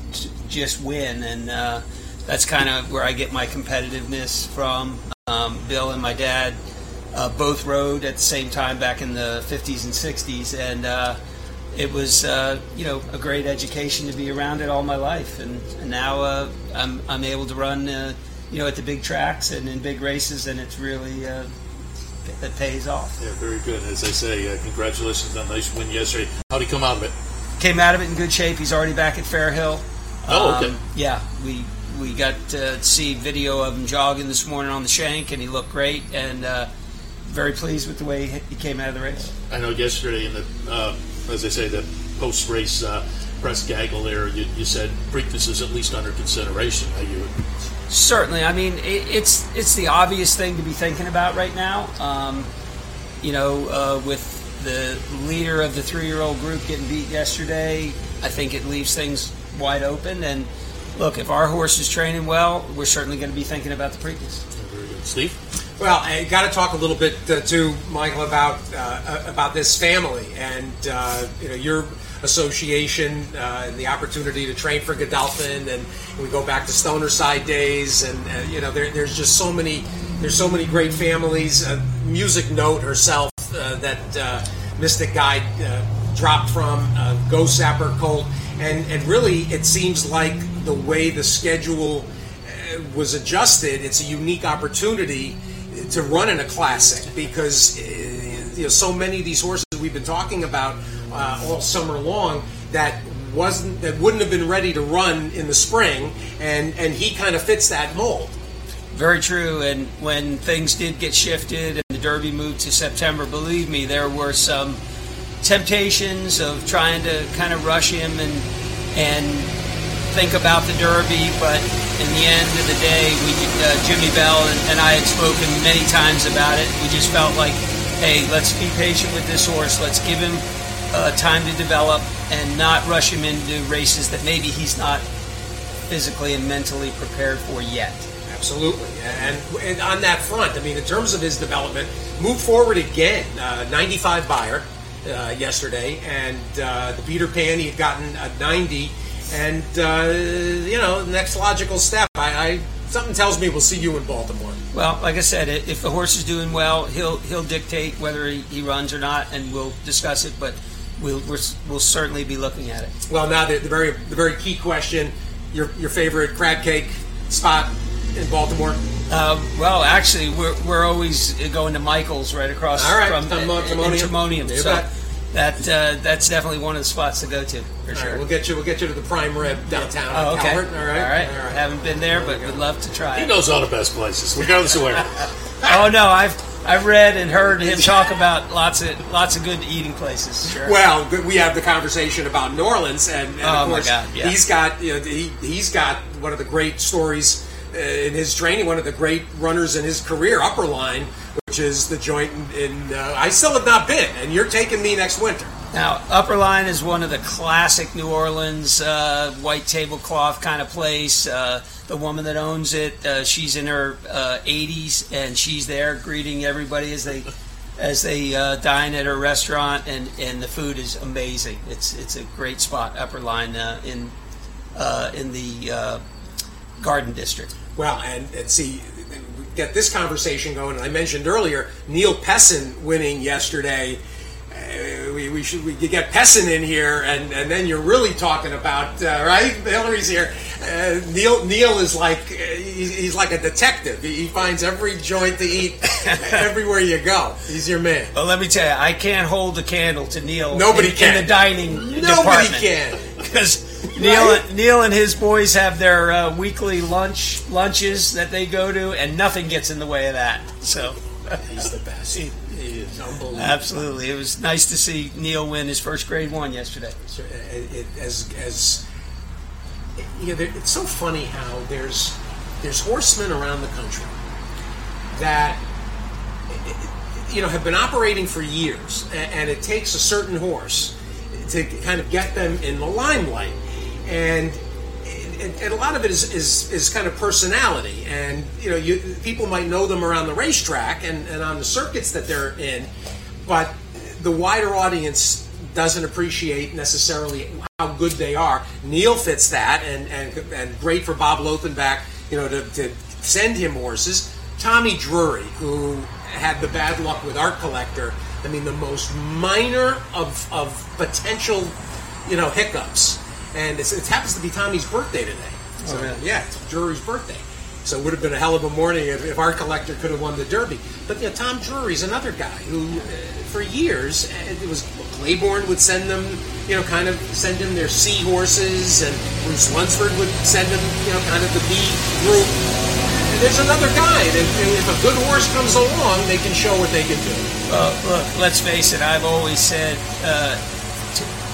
just win, and uh, that's kind of where I get my competitiveness from. Um, Bill and my dad Uh, both rode at the same time back in the fifties and sixties, and uh, it was uh, you know a great education to be around it all my life, and, and now uh, I'm I'm able to run uh, you know at the big tracks and in big races, and it's really uh, it pays off. Yeah, very good. As I say, uh, congratulations on a nice win yesterday. How'd he come out of it? Came out of it in good shape. He's already back at Fairhill. Oh, okay. Um, yeah, we we got to see video of him jogging this morning on the Shank, and he looked great, and Uh, very pleased with the way he came out of the race. I know yesterday in the, uh, as I say, the post-race uh,
press gaggle there. You, you said Preakness is at least under consideration. How you?
Certainly. I mean, it, it's it's the obvious thing to be thinking about right now. Um, you know, uh, with the leader of the three-year-old group getting beat yesterday, I think it leaves things wide open. And look, if our horse is training well, we're certainly going to be thinking about the Preakness.
Very good, Steve.
Well, I got to talk a little bit uh, too, Michael, about uh, about this family and uh, you know your association uh, and the opportunity to train for Godolphin, and we go back to Stonerside days, and uh, you know there, there's just so many there's so many great families. Uh, Music Note herself uh, that uh, Mystic Guide uh, dropped from uh, Go Sapper Colt, and and really it seems like the way the schedule uh, was adjusted, it's a unique opportunity to run in a classic, because uh, you know so many of these horses we've been talking about uh, all summer long that wasn't that wouldn't have been ready to run in the spring, and and he kind of fits that mold.
Very true. And when things did get shifted and the Derby moved to September, believe me, there were some temptations of trying to kind of rush him and and think about the Derby, but in the end of the day, we uh, Jimmy Bell and, and I had spoken many times about it. We just felt like, hey, let's be patient with this horse. Let's give him uh, time to develop and not rush him into races that maybe he's not physically and mentally prepared for yet.
Absolutely, and, and on that front, I mean, in terms of his development, moved forward again. Uh, ninety-five buyer uh, yesterday, and uh, the Peter Pan, he had gotten a ninety. And, uh, you know, the next logical step, I, I something tells me we'll see you in Baltimore.
Well, like I said, if the horse is doing well, he'll he'll dictate whether he, he runs or not, and we'll discuss it, but we'll we're, we'll certainly be looking at it.
Well, now the, the very the very key question, your your favorite crab cake spot in Baltimore?
Uh, well, actually, we're we're always going to Michael's right across
All right.
from
Tom, uh,
Timonium.
Timonium.
So
bet.
that uh, that's definitely one of the spots to go to for
All
sure.
right, we'll get you. We'll get you to the Prime Rib downtown.
Oh, okay.
Calvert. All right.
All right.
All right.
Haven't been there, but would love to try
He
it.
knows all the best places, regardless of where.
Oh no, I've I've read and heard him talk about lots of lots of good eating places. Sure.
Well, we have the conversation about New Orleans, and, and
Oh,
of
my
course,
God, yeah.
he's got you know, he he's got one of the great stories uh, in his training, one of the great runners in his career, Upper Line, which is the joint in. in uh, I still have not been, and you're taking me next winter.
Now, Upper Line is one of the classic New Orleans uh, white tablecloth kind of place. Uh, the woman that owns it, uh, she's in her uh, eighties, and she's there greeting everybody as they as they uh, dine at her restaurant, and, and the food is amazing. It's it's a great spot, Upper Line uh, in uh, in the uh, Garden District.
Well, and, and see, we get this conversation going. And I mentioned earlier Neil Pessin winning yesterday. Uh, we, we should we could get Pessin in here, and, and then you're really talking about uh, right. Hillary's here. Uh, Neil Neil is like uh, he's, he's like a detective. He, he finds every joint to eat everywhere you go. He's your man.
Well, let me tell you, I can't hold a candle to Neil.
Nobody
in,
can.
in the dining
Nobody
department.
can.
Because Neil,
Right?
Neil and his boys have their uh, weekly lunch lunches that they go to, and nothing gets in the way of that. So
He's the best. He, he is unbelievable.
absolutely, it was nice to see Neil win his first Grade One yesterday.
So, uh, it, as as you know, there- it's so funny how there's there's horsemen around the country that you know have been operating for years, and, and it takes a certain horse to kind of get them in the limelight, and and, and a lot of it is, is is kind of personality, and you know you people might know them around the racetrack and, and on the circuits that they're in, but the wider audience doesn't appreciate necessarily how good they are. Neil fits that, and and, and great for Bob Lothenbach, you know, to, to send him horses. Tommy Drury, who had the bad luck with Art Collector, I mean, the most minor of of potential, you know, hiccups, and it's, it happens to be Tommy's birthday today. So,
Oh, really?
yeah, it's Drury's birthday. So it would have been a hell of a morning if, if Art Collector could have won the Derby. But you know, Tom Drury's another guy who, uh, for years, uh, it was Claiborne would send them, you know, kind of send him their C horses, and Bruce Lunsford would send them, you know, kind of the B group. And there's another guy, and if, if a good horse comes along, they can show what they can do.
Well, look, let's face it. I've always said uh, to,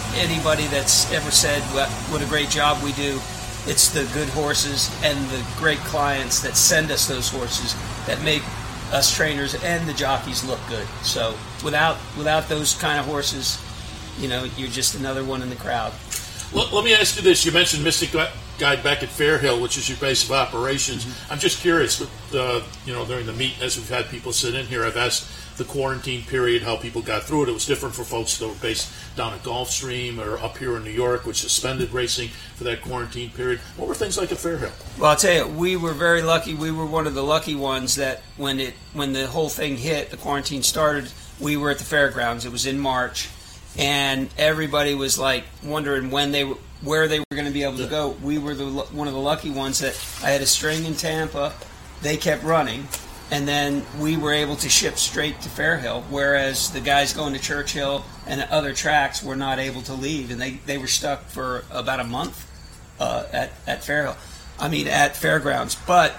anybody that's ever said what, what a great job we do, it's the good horses and the great clients that send us those horses that make us trainers and the jockeys look good. So without without those kind of horses, you know, you're just another one in the crowd.
Well, let me ask you this. You mentioned Mystic Guide back at Fairhill, which is your base of operations. Mm-hmm. I'm just curious, uh, you know, during the meet, as we've had people sit in here, I've asked the quarantine period how people got through it. It was different for folks that were based down at Gulfstream or up here in New York, which suspended racing for that quarantine period. What were things like at Fairhill?
Well, I'll tell you, we were very lucky. We were one of the lucky ones that when it when the whole thing hit, the quarantine started, we were at the fairgrounds. It was in March. And everybody was like wondering when they were, where they were going to be able to go. We were the one of the lucky ones that I had a string in Tampa. They kept running, and then we were able to ship straight to Fairhill. Whereas the guys going to Churchill and other tracks were not able to leave, and they, they were stuck for about a month uh, at at Fairhill. I mean at Fairgrounds. But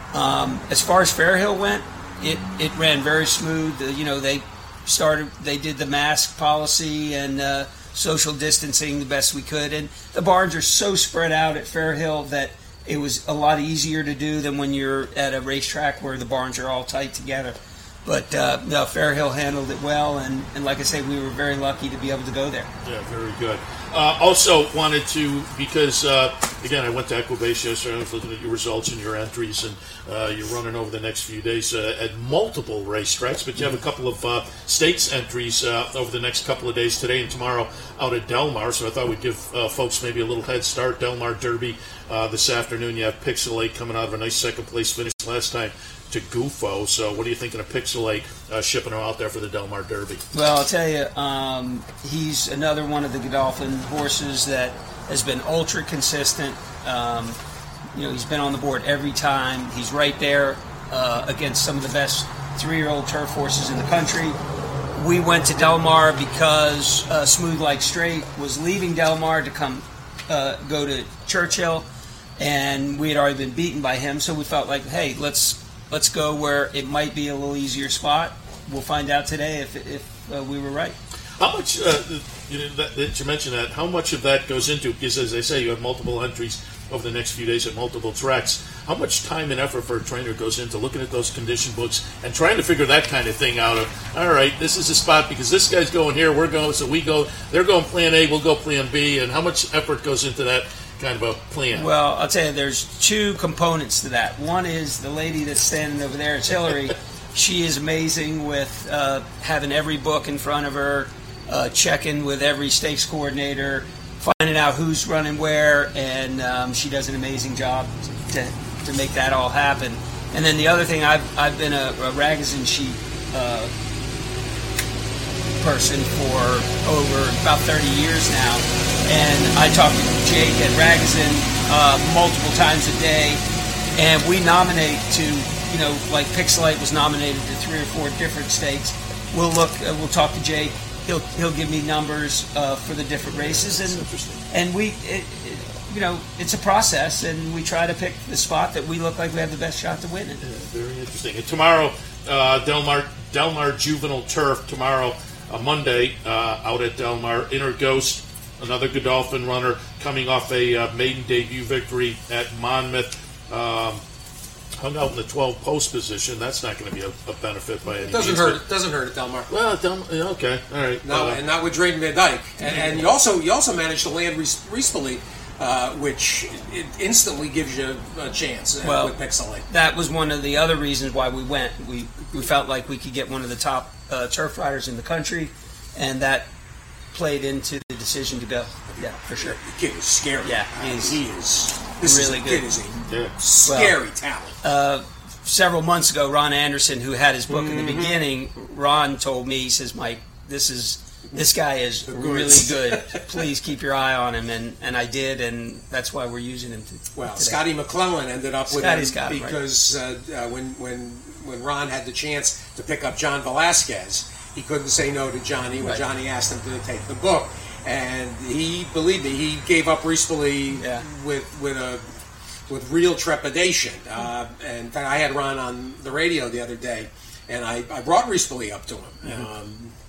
um, as far as Fairhill went, it it ran very smooth. Uh, you know they. started they did the mask policy and uh, social distancing the best we could, and the barns are so spread out at Fairhill that it was a lot easier to do than when you're at a racetrack where the barns are all tight together. But uh, no, Fairhill handled it well, and, and like I say, we were very lucky to be able to go there.
Yeah, very good. Uh, also wanted to, because, uh, again, I went to Equibase yesterday, I was looking at your results and your entries, and uh, you're running over the next few days uh, at multiple racetracks, but you have a couple of uh, states entries uh, over the next couple of days, today and tomorrow, out at Del Mar, so I thought we'd give uh, folks maybe a little head start. Del Mar Derby uh, this afternoon. You have Pixelate coming out of a nice second-place finish last time to Gufo. So what are you thinking of Pixelate uh, shipping him out there for the Del Mar Derby?
Well, I'll tell you, um, he's another one of the Godolphin horses that has been ultra consistent. Um, you know, he's been on the board every time. He's right there uh, against some of the best three-year-old turf horses in the country. We went to Del Mar because uh, Smooth Like Straight was leaving Del Mar to come uh, go to Churchill, and we had already been beaten by him, so we felt like, hey, let's let's go where it might be a little easier spot. We'll find out today if if uh, we were right.
How much, uh, you know, that, that you mentioned that, how much of that goes into, because as I say, you have multiple entries over the next few days at multiple tracks. How much time and effort for a trainer goes into looking at those condition books and trying to figure that kind of thing out of, all right, this is a spot because this guy's going here, we're going, so we go, they're going plan A, we'll go plan B, and how much effort goes into that kind of a plan?
Well, I'll tell you, there's two components to that. One is the lady that's standing over there, it's Hillary. She is amazing with uh, having every book in front of her, uh, checking with every stakes coordinator, finding out who's running where, and um, she does an amazing job to to make that all happen. And then the other thing, I've I've been a, a Ragozin sheet uh, person for over about thirty years now, and I talk to Jake at Ragozin uh, multiple times a day, and we nominate to, you know, like Pixelite was nominated to three or four different stakes. We'll look, uh, we'll talk to Jake. He'll he'll give me numbers uh, for the different races, and and we, it, it, you know, it's a process, and we try to pick the spot that we look like we have the best shot to win it.
Yeah, very interesting. And tomorrow, uh, Del Mar Del Mar Juvenile Turf tomorrow, uh, Monday, uh, out at Del Mar. Inner Ghost, another Godolphin runner, coming off a uh, maiden debut victory at Monmouth. Um, hung out in the twelve post position. That's not going to be a, a benefit by any means.
Doesn't hurt. It doesn't hurt at Del Mar.
Well, Del, okay, all right.
No,
well,
and not with Drayden Van Dyke. And, and you also you also managed to land Rispoli, uh, which it instantly gives you a chance uh,
well,
with Pixelate.
That was one of the other reasons why we went. We we felt like we could get one of the top uh, turf riders in the country, and that played into the decision to go. Yeah, for sure.
The kid is scary.
Yeah,
he's, he is. This
really
is,
good.
Kid is a
yeah.
scary
well,
talent.
Uh, several months ago, Ron Anderson, who had his book mm-hmm. in the beginning, Ron told me, he says, Mike, this is this guy is really good. Please keep your eye on him, and, and I did, and that's why we're using him. To,
well,
today.
Scotty McClellan ended up with
Scotty's
him
got him,
because
right.
uh, uh, when when when Ron had the chance to pick up John Velasquez, he couldn't say no to Johnny when
right.
Johnny asked him to take the book. And he, believe me, he gave up Rispoli
yeah.
with with a with real trepidation. Uh, and in fact, I had Ron on the radio the other day, and I, I brought Rispoli up to him.
Mm-hmm.
Um,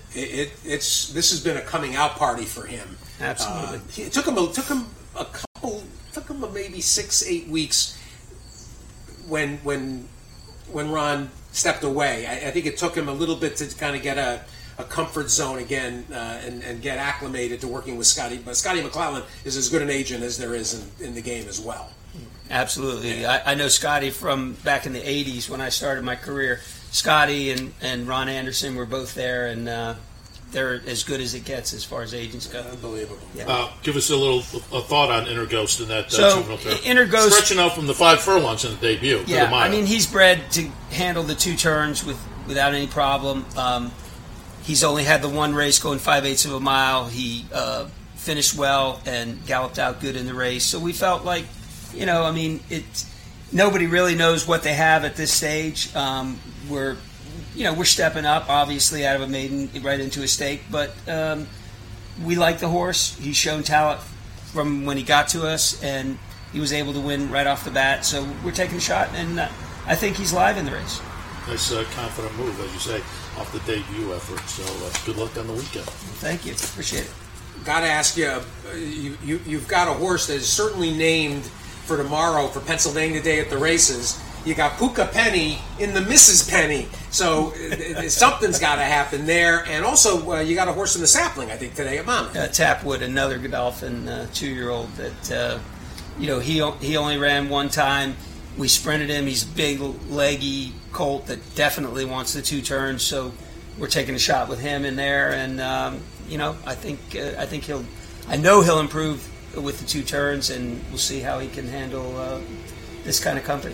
It, it, it's this has been a coming out party for him.
Absolutely.
Uh, it took him a, took him a couple, took him a maybe six, eight weeks when when when Ron stepped away. I, I think it took him a little bit to kind of get a, a comfort zone again uh, and, and get acclimated to working with Scotty. But Scotty McClellan is as good an agent as there is in, in the game as well.
Absolutely. I, I know Scotty from back in the eighties when I started my career. Scotty and, and Ron Anderson were both there, and uh, they're as good as it gets as far as agents go.
Unbelievable.
Yeah.
Uh, give us a little a thought on Interghost in that uh,
so,
juvenile term.
Interghost,
stretching out from the five furlongs in the debut.
Yeah,
to the mile.
I mean, he's bred to handle the two turns with without any problem. Um, he's only had the one race going five-eighths of a mile. He uh, finished well and galloped out good in the race. So we felt like, you know, I mean, it's nobody really knows what they have at this stage. Um, we're, you know, we're stepping up, obviously, out of a maiden right into a stake. But um, we like the horse. He's shown talent from when he got to us, and he was able to win right off the bat. So we're taking a shot, and uh, I think he's live in the race.
Nice, uh, confident move, as you say, off the debut effort. So uh, good luck on the weekend.
Thank you. Appreciate it.
Got to ask you, uh, you, you, you've got a horse that is certainly named for tomorrow for Pennsylvania Day at the races. You got Puka Penny in the Missus Penny, so uh, something's got to happen there. And also, uh, you got a horse in the sapling, I think, today at Monmouth.
Uh, Tapwood, another Godolphin uh, two-year-old that, uh, you know, he he only ran one time. We sprinted him. He's a big, leggy colt that definitely wants the two turns. So we're taking a shot with him in there, and um, you know, I think uh, I think he'll, I know he'll improve with the two turns, and we'll see how he can handle uh, this kind of company.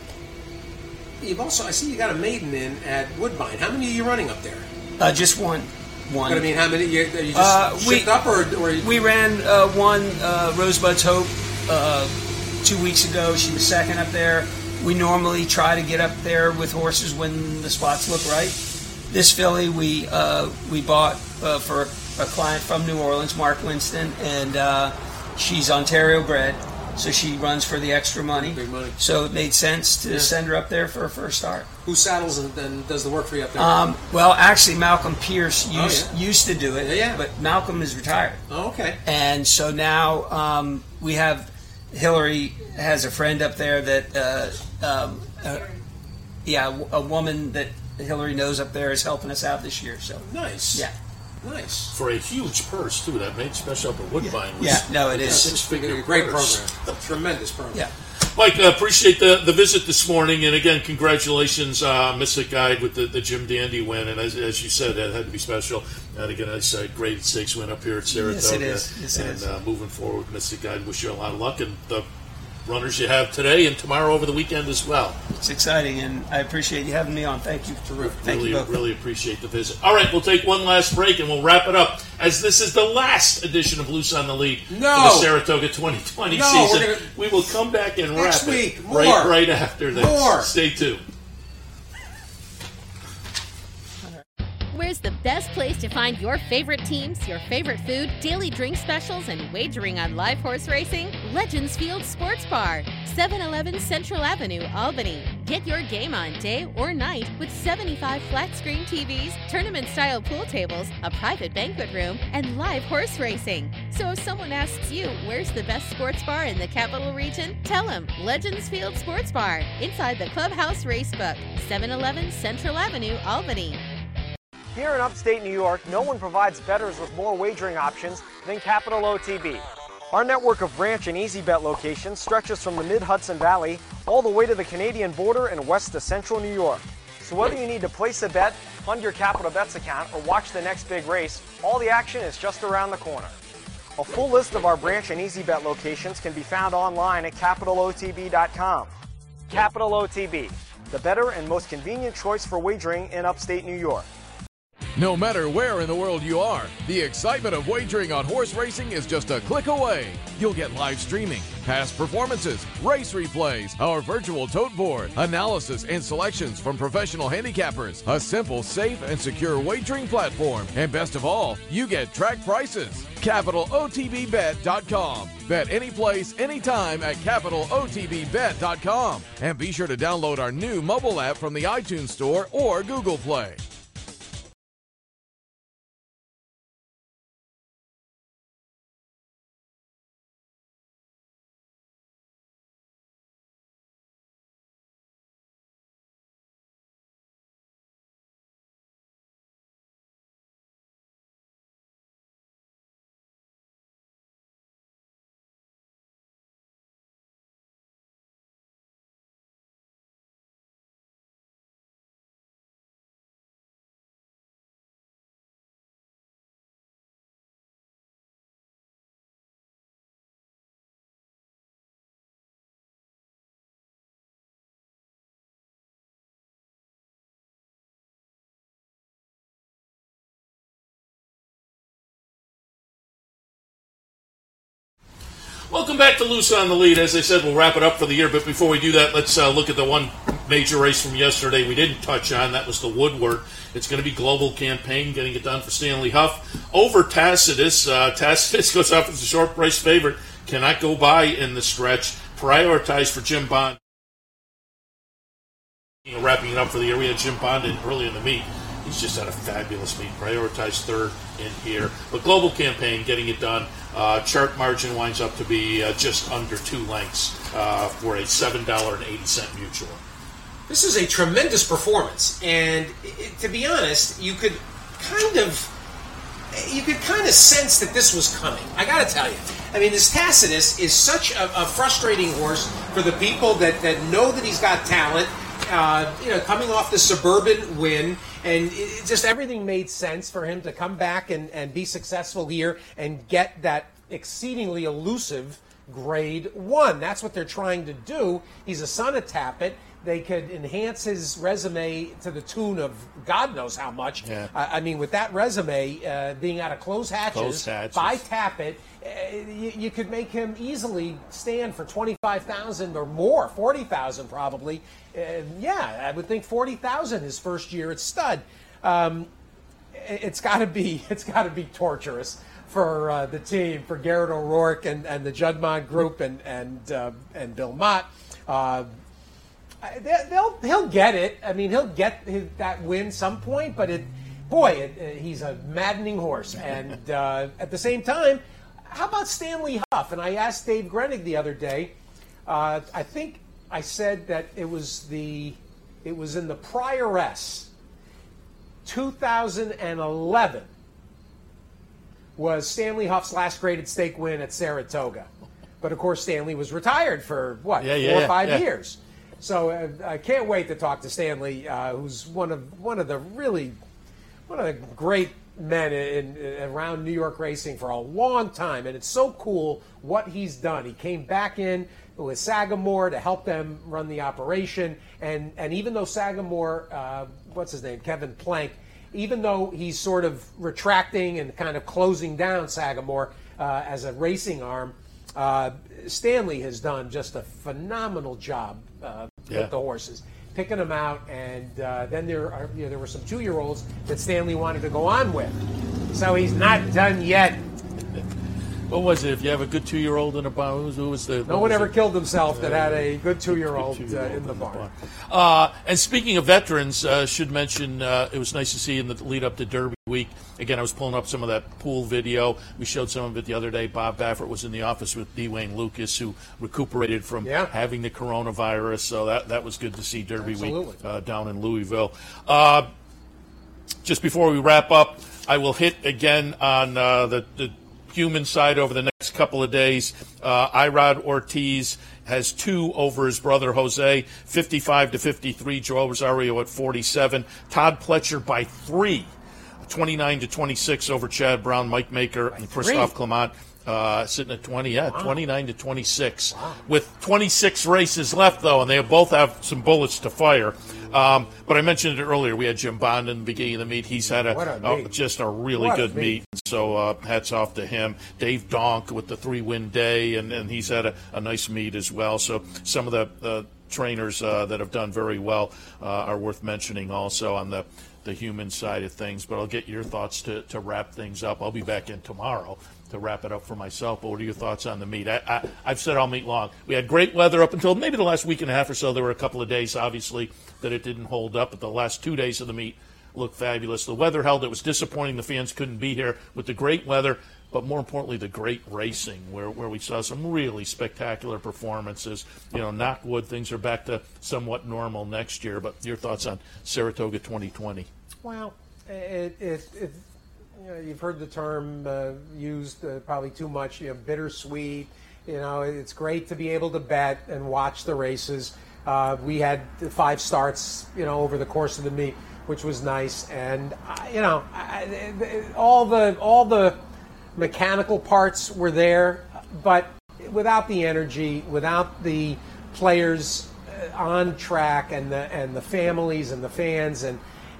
You've also, I see you got a maiden in at Woodbine. How many are you running up there?
Uh, just one. One.
But I mean, how many? You, you just
uh,
shipped
we,
up, or, or
we ran uh, one uh, Rosebud's Hope uh, two weeks ago. She was second up there. We normally try to get up there with horses when the spots look right. This filly we uh, we bought uh, for a client from New Orleans, Mark Winston, and uh, she's Ontario bred. So she runs for the extra money.
Big money.
So it made sense to
yeah.
send her up there for her first start.
Who saddles and, and does the work for you up there?
Um, well, actually, Malcolm Pierce used,
oh, yeah.
used to do it,
yeah, yeah.
but Malcolm is retired.
Oh, okay.
And so now um, we have Hillary has a friend up there that, uh, um, uh, yeah, a woman that Hillary knows up there is helping us out this year. So
nice.
Yeah.
Nice.
For a huge purse, too. That made special up at Woodbine.
Yeah,
Was,
yeah no, it is.
Six-figure
Great
purse.
program. Tremendous program.
Yeah.
Mike, uh, appreciate the, the visit this morning. And again, congratulations, uh, Mystic Guide, with the, the Jim Dandy win. And as, as you said, that had to be special. And again, I said, great stakes win up here at Saratoga.
Yes, it is. Yes, it
and
is.
Uh, moving forward, Mystic Guide, wish you a lot of luck. And the runners you have today and tomorrow over the weekend as well.
It's exciting, and I appreciate you having me on. Thank you.
Terrific.
Thank
really,
you both.
really appreciate the visit. All right, we'll take one last break and we'll wrap it up, as this is the last edition of Loose on the Lead
No.
for the Saratoga twenty twenty
No,
season.
we're gonna-
We will come back and
Next
wrap
week,
it
more.
right, right after this.
More.
Stay tuned.
Where's the best place to find your favorite teams, your favorite food, daily drink specials, and wagering on live horse racing? Legends Field Sports Bar, seven eleven Central Avenue, Albany. Get your game on day or night with seventy-five flat-screen T Vs, tournament-style pool tables, a private banquet room, and live horse racing. So if someone asks you, where's the best sports bar in the capital region? Tell them Legends Field Sports Bar, inside the Clubhouse Racebook, seven eleven Central Avenue, Albany.
Here in upstate New York, no one provides bettors with more wagering options than Capital O T B. Our network of branch and easy bet locations stretches from the mid-Hudson Valley all the way to the Canadian border and west to central New York. So whether you need to place a bet, fund your Capital Bets account, or watch the next big race, all the action is just around the corner. A full list of our branch and easy bet locations can be found online at capital o t b dot com. Capital O T B, the better and most convenient choice for wagering in upstate New York.
No matter where in the world you are, the excitement of wagering on horse racing is just a click away. You'll get live streaming, past performances, race replays, our virtual tote board, analysis and selections from professional handicappers, a simple, safe, and secure wagering platform, and best of all, you get track prices. capital o t b bet dot com. Bet any place, anytime at capital o t b bet dot com. And be sure to download our new mobile app from the iTunes Store or Google Play.
Welcome back to Loose on the Lead. As I said, we'll wrap it up for the year, but before we do that, let's uh, look at the one major race from yesterday we didn't touch on. That was the Woodward. It's going to be Global Campaign, getting it done for Stanley Huff. Over Tacitus. Uh, Tacitus goes off as a short price favorite. Cannot go by in the stretch. Prioritized for Jim Bond. You know, wrapping it up for the year, we had Jim Bond in early in the meet. He's just had a fabulous meet. Prioritized third in here. But Global Campaign, getting it done. Uh, chart margin winds up to be uh, just under two lengths uh, for a seven dollars and eighty cents mutual.
This is a tremendous performance, and it, to be honest, you could kind of you could kind of sense that this was coming. I got to tell you. I mean, this Tacitus is such a, a frustrating horse for the people that, that know that he's got talent. Uh, you know, coming off the Suburban win, and it, just everything made sense for him to come back and, and be successful here and get that exceedingly elusive grade one. That's what they're trying to do. He's a son of Tappet. They could enhance his resume to the tune of God knows how much.
Yeah.
Uh, I mean, with that resume uh, being out of closed hatches,
Closed hatches.
by Tappet, uh, you, you could make him easily stand for twenty-five thousand or more, forty thousand probably. Uh, yeah, I would think forty thousand his first year at stud. Um, it's got to be it's got to be torturous for uh, the team, for Garrett O'Rourke and, and the Judmont group and and uh, and Bill Mott. Uh, they'll he'll get it. I mean, he'll get his, that win some point. But it, boy, it, it, he's a maddening horse. And uh, at the same time, how about Stanley Huff? And I asked Dave Grenig the other day. Uh, I think I said that it was the it was in the Prioress, two thousand eleven. Was Stanley Huff's last graded stake win at Saratoga. But, of course, Stanley was retired for, what,
yeah, yeah,
four or five
yeah.
years. So uh, I can't wait to talk to Stanley, uh, who's one of one of the really, one of the great men in, in around New York racing for a long time. And it's so cool what he's done. He came back in with Sagamore to help them run the operation. And, and even though Sagamore, uh, what's his name, Kevin Plank, even though he's sort of retracting and kind of closing down Sagamore uh, as a racing arm, uh, Stanley has done just a phenomenal job uh,
Yeah.
with the horses, picking them out. And uh, then there are, you know, there were some two-year-olds that Stanley wanted to go on with. So he's not done yet.
What was it? If you have a good two-year-old in a barn, who was the?
No one
was
ever
it?
killed himself that had a good two-year-old,
Good
uh,
two-year-old
in the barn.
Uh, and speaking of veterans, uh, should mention uh, it was nice to see in the lead up to Derby week. Again, I was pulling up some of that pool video. We showed some of it the other day. Bob Baffert was in the office with D. Wayne Lucas, who recuperated from
Yeah.
having the coronavirus. So that that was good to see Derby
Absolutely.
week uh, down in Louisville. Uh, just before we wrap up, I will hit again on uh, the, the human side over the next couple of days. Uh, Irod Ortiz has two over his brother Jose, fifty-five to fifty-three. Joel Rosario at forty-seven. Todd Pletcher by three, twenty-nine to twenty-six over Chad Brown, Mike Maker, and Christophe Clement. Uh, sitting at twenty, yeah, wow. twenty-nine to twenty-six. Wow. With twenty-six races left, though, and they both have some bullets to fire. Um, but I mentioned it earlier. We had Jim Bond in the beginning of the meet. He's had a,
a
a just a really
what
good
a
meet. meet. So uh, hats off to him. Dave Donk with the three-win day, and, and he's had a, a nice meet as well. So some of the uh, trainers uh, that have done very well uh, are worth mentioning also on the, the human side of things. But I'll get your thoughts to, to wrap things up. I'll be back in tomorrow to wrap it up for myself. But what are your thoughts on the meet? I, I, I've said all meet long. We had great weather up until maybe the last week and a half or so. There were a couple of days, obviously, that it didn't hold up. But the last two days of the meet looked fabulous. The weather held. It was disappointing the fans couldn't be here with the great weather, but more importantly, the great racing, where, where we saw some really spectacular performances. You know, knock wood, things are back to somewhat normal next year. But your thoughts on Saratoga twenty twenty?
Well, it, it, it you know, you've heard the term uh, used uh, probably too much, you know, bittersweet. You know, it's great to be able to bet and watch the races. Uh, we had five starts, you know, over the course of the meet, which was nice. And, uh, you know, I, I, all the all the mechanical parts were there, but without the energy, without the players on track and the and the families and the fans and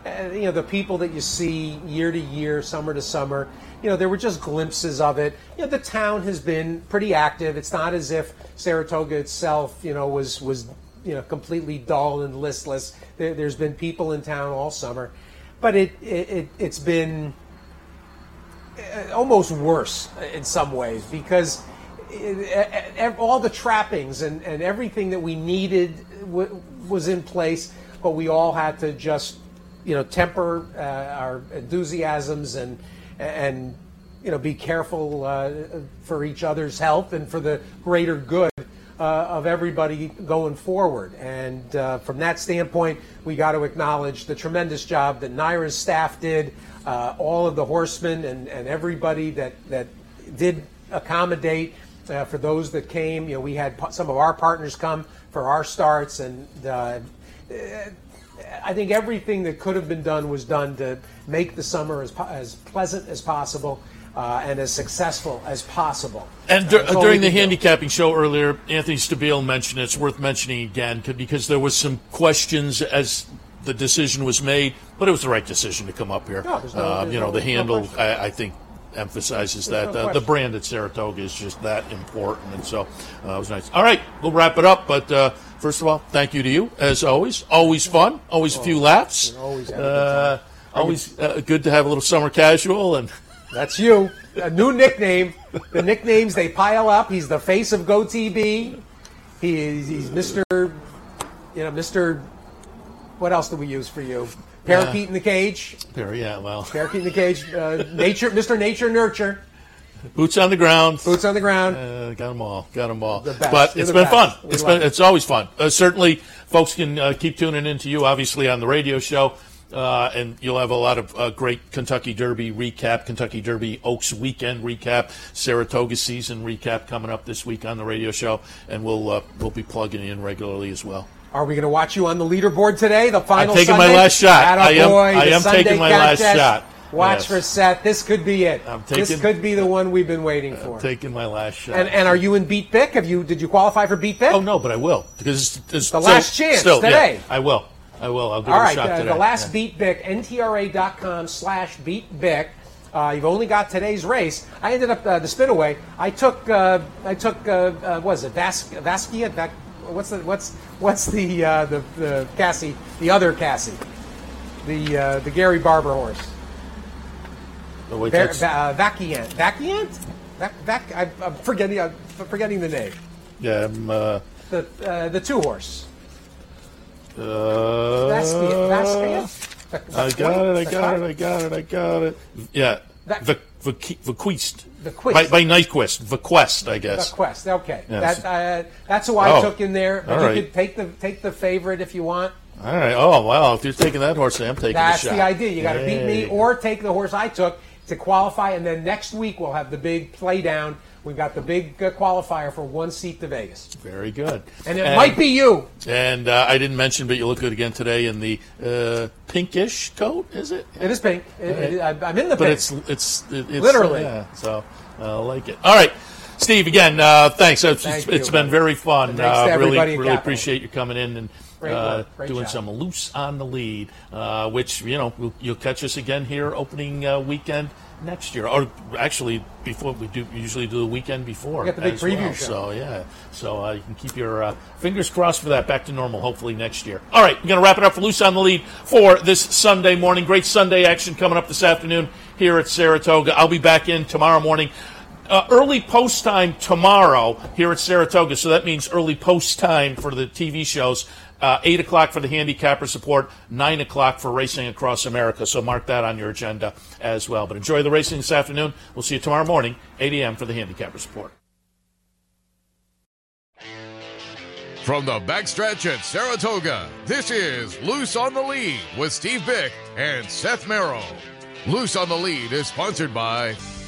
uh, you know, the people that you see year to year, summer to summer, you know, there were just glimpses of it. You know, the town has been pretty active. It's not as if Saratoga itself, you know, was, was you know, completely dull and listless. There, there's been people in town all summer. But it, it, it, it's been almost worse in some ways because it, it, all the trappings and, and everything that we needed w- was in place, but we all had to just, you know, temper uh, our enthusiasms and, and you know, be careful uh, for each other's health and for the greater good uh, of everybody going forward. And uh, from that standpoint, we got to acknowledge the tremendous job that Naira's staff did, uh, all of the horsemen and, and everybody that, that did accommodate uh, for those that came. You know, we had some of our partners come for our starts, and uh, I think everything that could have been done was done to make the summer as, as pleasant as possible. Uh, and as successful as possible.
And dur-
uh,
during the handicapping show earlier, Anthony Stabile mentioned it. It's worth mentioning again because there was some questions as the decision was made, but it was the right decision to come up here.
No, there's no,
uh,
there's
you know,
no,
the handle,
no
I, I think, emphasizes
there's
that.
no
uh, the brand at Saratoga is just that important, and so uh, it was nice. All right, we'll wrap it up, but uh, first of all, thank you to you, as always. Always fun, always a few laughs.
Always,
uh, always uh, good to have a little summer casual and.
That's you. A new nickname. The nicknames, they pile up. He's the face of GoTB. He is, he's Mister You know, Mister What else do we use for you? Parakeet uh, in the cage.
Yeah, well.
Parakeet in the cage. Uh, nature, Mister Nature Nurture.
Boots on the ground.
Boots on the ground.
Uh, got them all. Got them all.
The best.
But
You're
it's
the
been
best.
fun.
We
It's
love
been.
it.
It's always fun. Uh, certainly, folks can uh, keep tuning in to you, obviously, on the radio show. Uh, and you'll have a lot of uh, great Kentucky Derby recap, Kentucky Derby Oaks weekend recap, Saratoga season recap coming up this week on the radio show, and we'll uh, we'll be plugging in regularly as well.
Are we going to watch you on the leaderboard today? The final.
I'm taking
Sunday?
my last shot. I am.
Attaboy,
I
the
am
Sunday
taking my last
contest.
shot.
Watch
Yes.
for Seth. This could be it.
I'm taking,
this could be the one we've been waiting for.
I'm taking my last shot.
And, and are you in Beat Bic? Have you? Did you qualify for Beat Bic?
Oh no, but I will because it's, it's
the
still,
last chance
still,
today.
Yeah, I will. I will. I'll give
All
it a
right,
shot
uh,
today.
the last
yeah.
Beat Bic, N T R A dot com slash Beat Bic. Uh, you've only got today's race. I ended up uh, the spinaway. I took uh, I took uh, uh, what is it Vas- Vasquia? Vac- what's the what's what's the uh, the the Cassie the other Cassie the uh, the Gary Barber horse.
Oh, wait,
Var-
that's-
Va- uh, Vaciant Vaciant Vac- Vac- I, I'm forgetting I'm forgetting the name.
yeah, I'm, uh,
The uh, the two horse.
uh,
Vasquia. Vasquia?
I got it, I got it, I got it, I got it. Yeah.
That-
Vac- Vac- Vaquist.
Vaquist.
By, by Nyquist. Vaquest, I guess.
The Quest, okay.
Yes.
That, uh, that's who I
Oh.
took in there. But
All
you
right.
could take the take the favorite if you want.
All right. Oh, wow. If you're taking that horse, then I'm taking
That's
the shot.
the idea. You got to beat me
Hey.
or take the horse I took to qualify, and then next week we'll have the big play down. We've got the big uh, qualifier for one seat to Vegas,
Very good.
and it might be you.
And uh, I didn't mention, but you look good again today in the uh, pinkish coat, is it?
It is pink. It, it, I- I'm in the
But
pink.
it's it's it, it's
Literally.
yeah, so uh, I like it. All right, Steve. Again, uh, thanks. It's,
Thank
it's
you.
been very fun.
And thanks to
uh, really,
everybody at
really
Capital.
appreciate you coming in and
Great
uh,
work. Great
doing
job.
some loose on the lead, uh, which you know we'll, you'll catch us again here opening uh, weekend next year, or actually before we do usually do the weekend before.
We got the big
as
preview
well.
show.
So yeah, so uh, you can keep your uh, fingers crossed for that. Back to normal, hopefully next year. All right, we're going to wrap it up for Loose on the Lead for this Sunday morning. Great Sunday action coming up this afternoon here at Saratoga. I'll be back in tomorrow morning. Uh, early post time tomorrow here at Saratoga, so that means early post time for the T V shows. Uh, eight o'clock for the handicapper support, nine o'clock for Racing Across America. So mark that on your agenda as well. But enjoy the racing this afternoon. We'll see you tomorrow morning, eight a.m. for the handicapper support.
From the backstretch at Saratoga, this is Loose on the Lead with Steve Bick and Seth Merrill. Loose on the Lead is sponsored by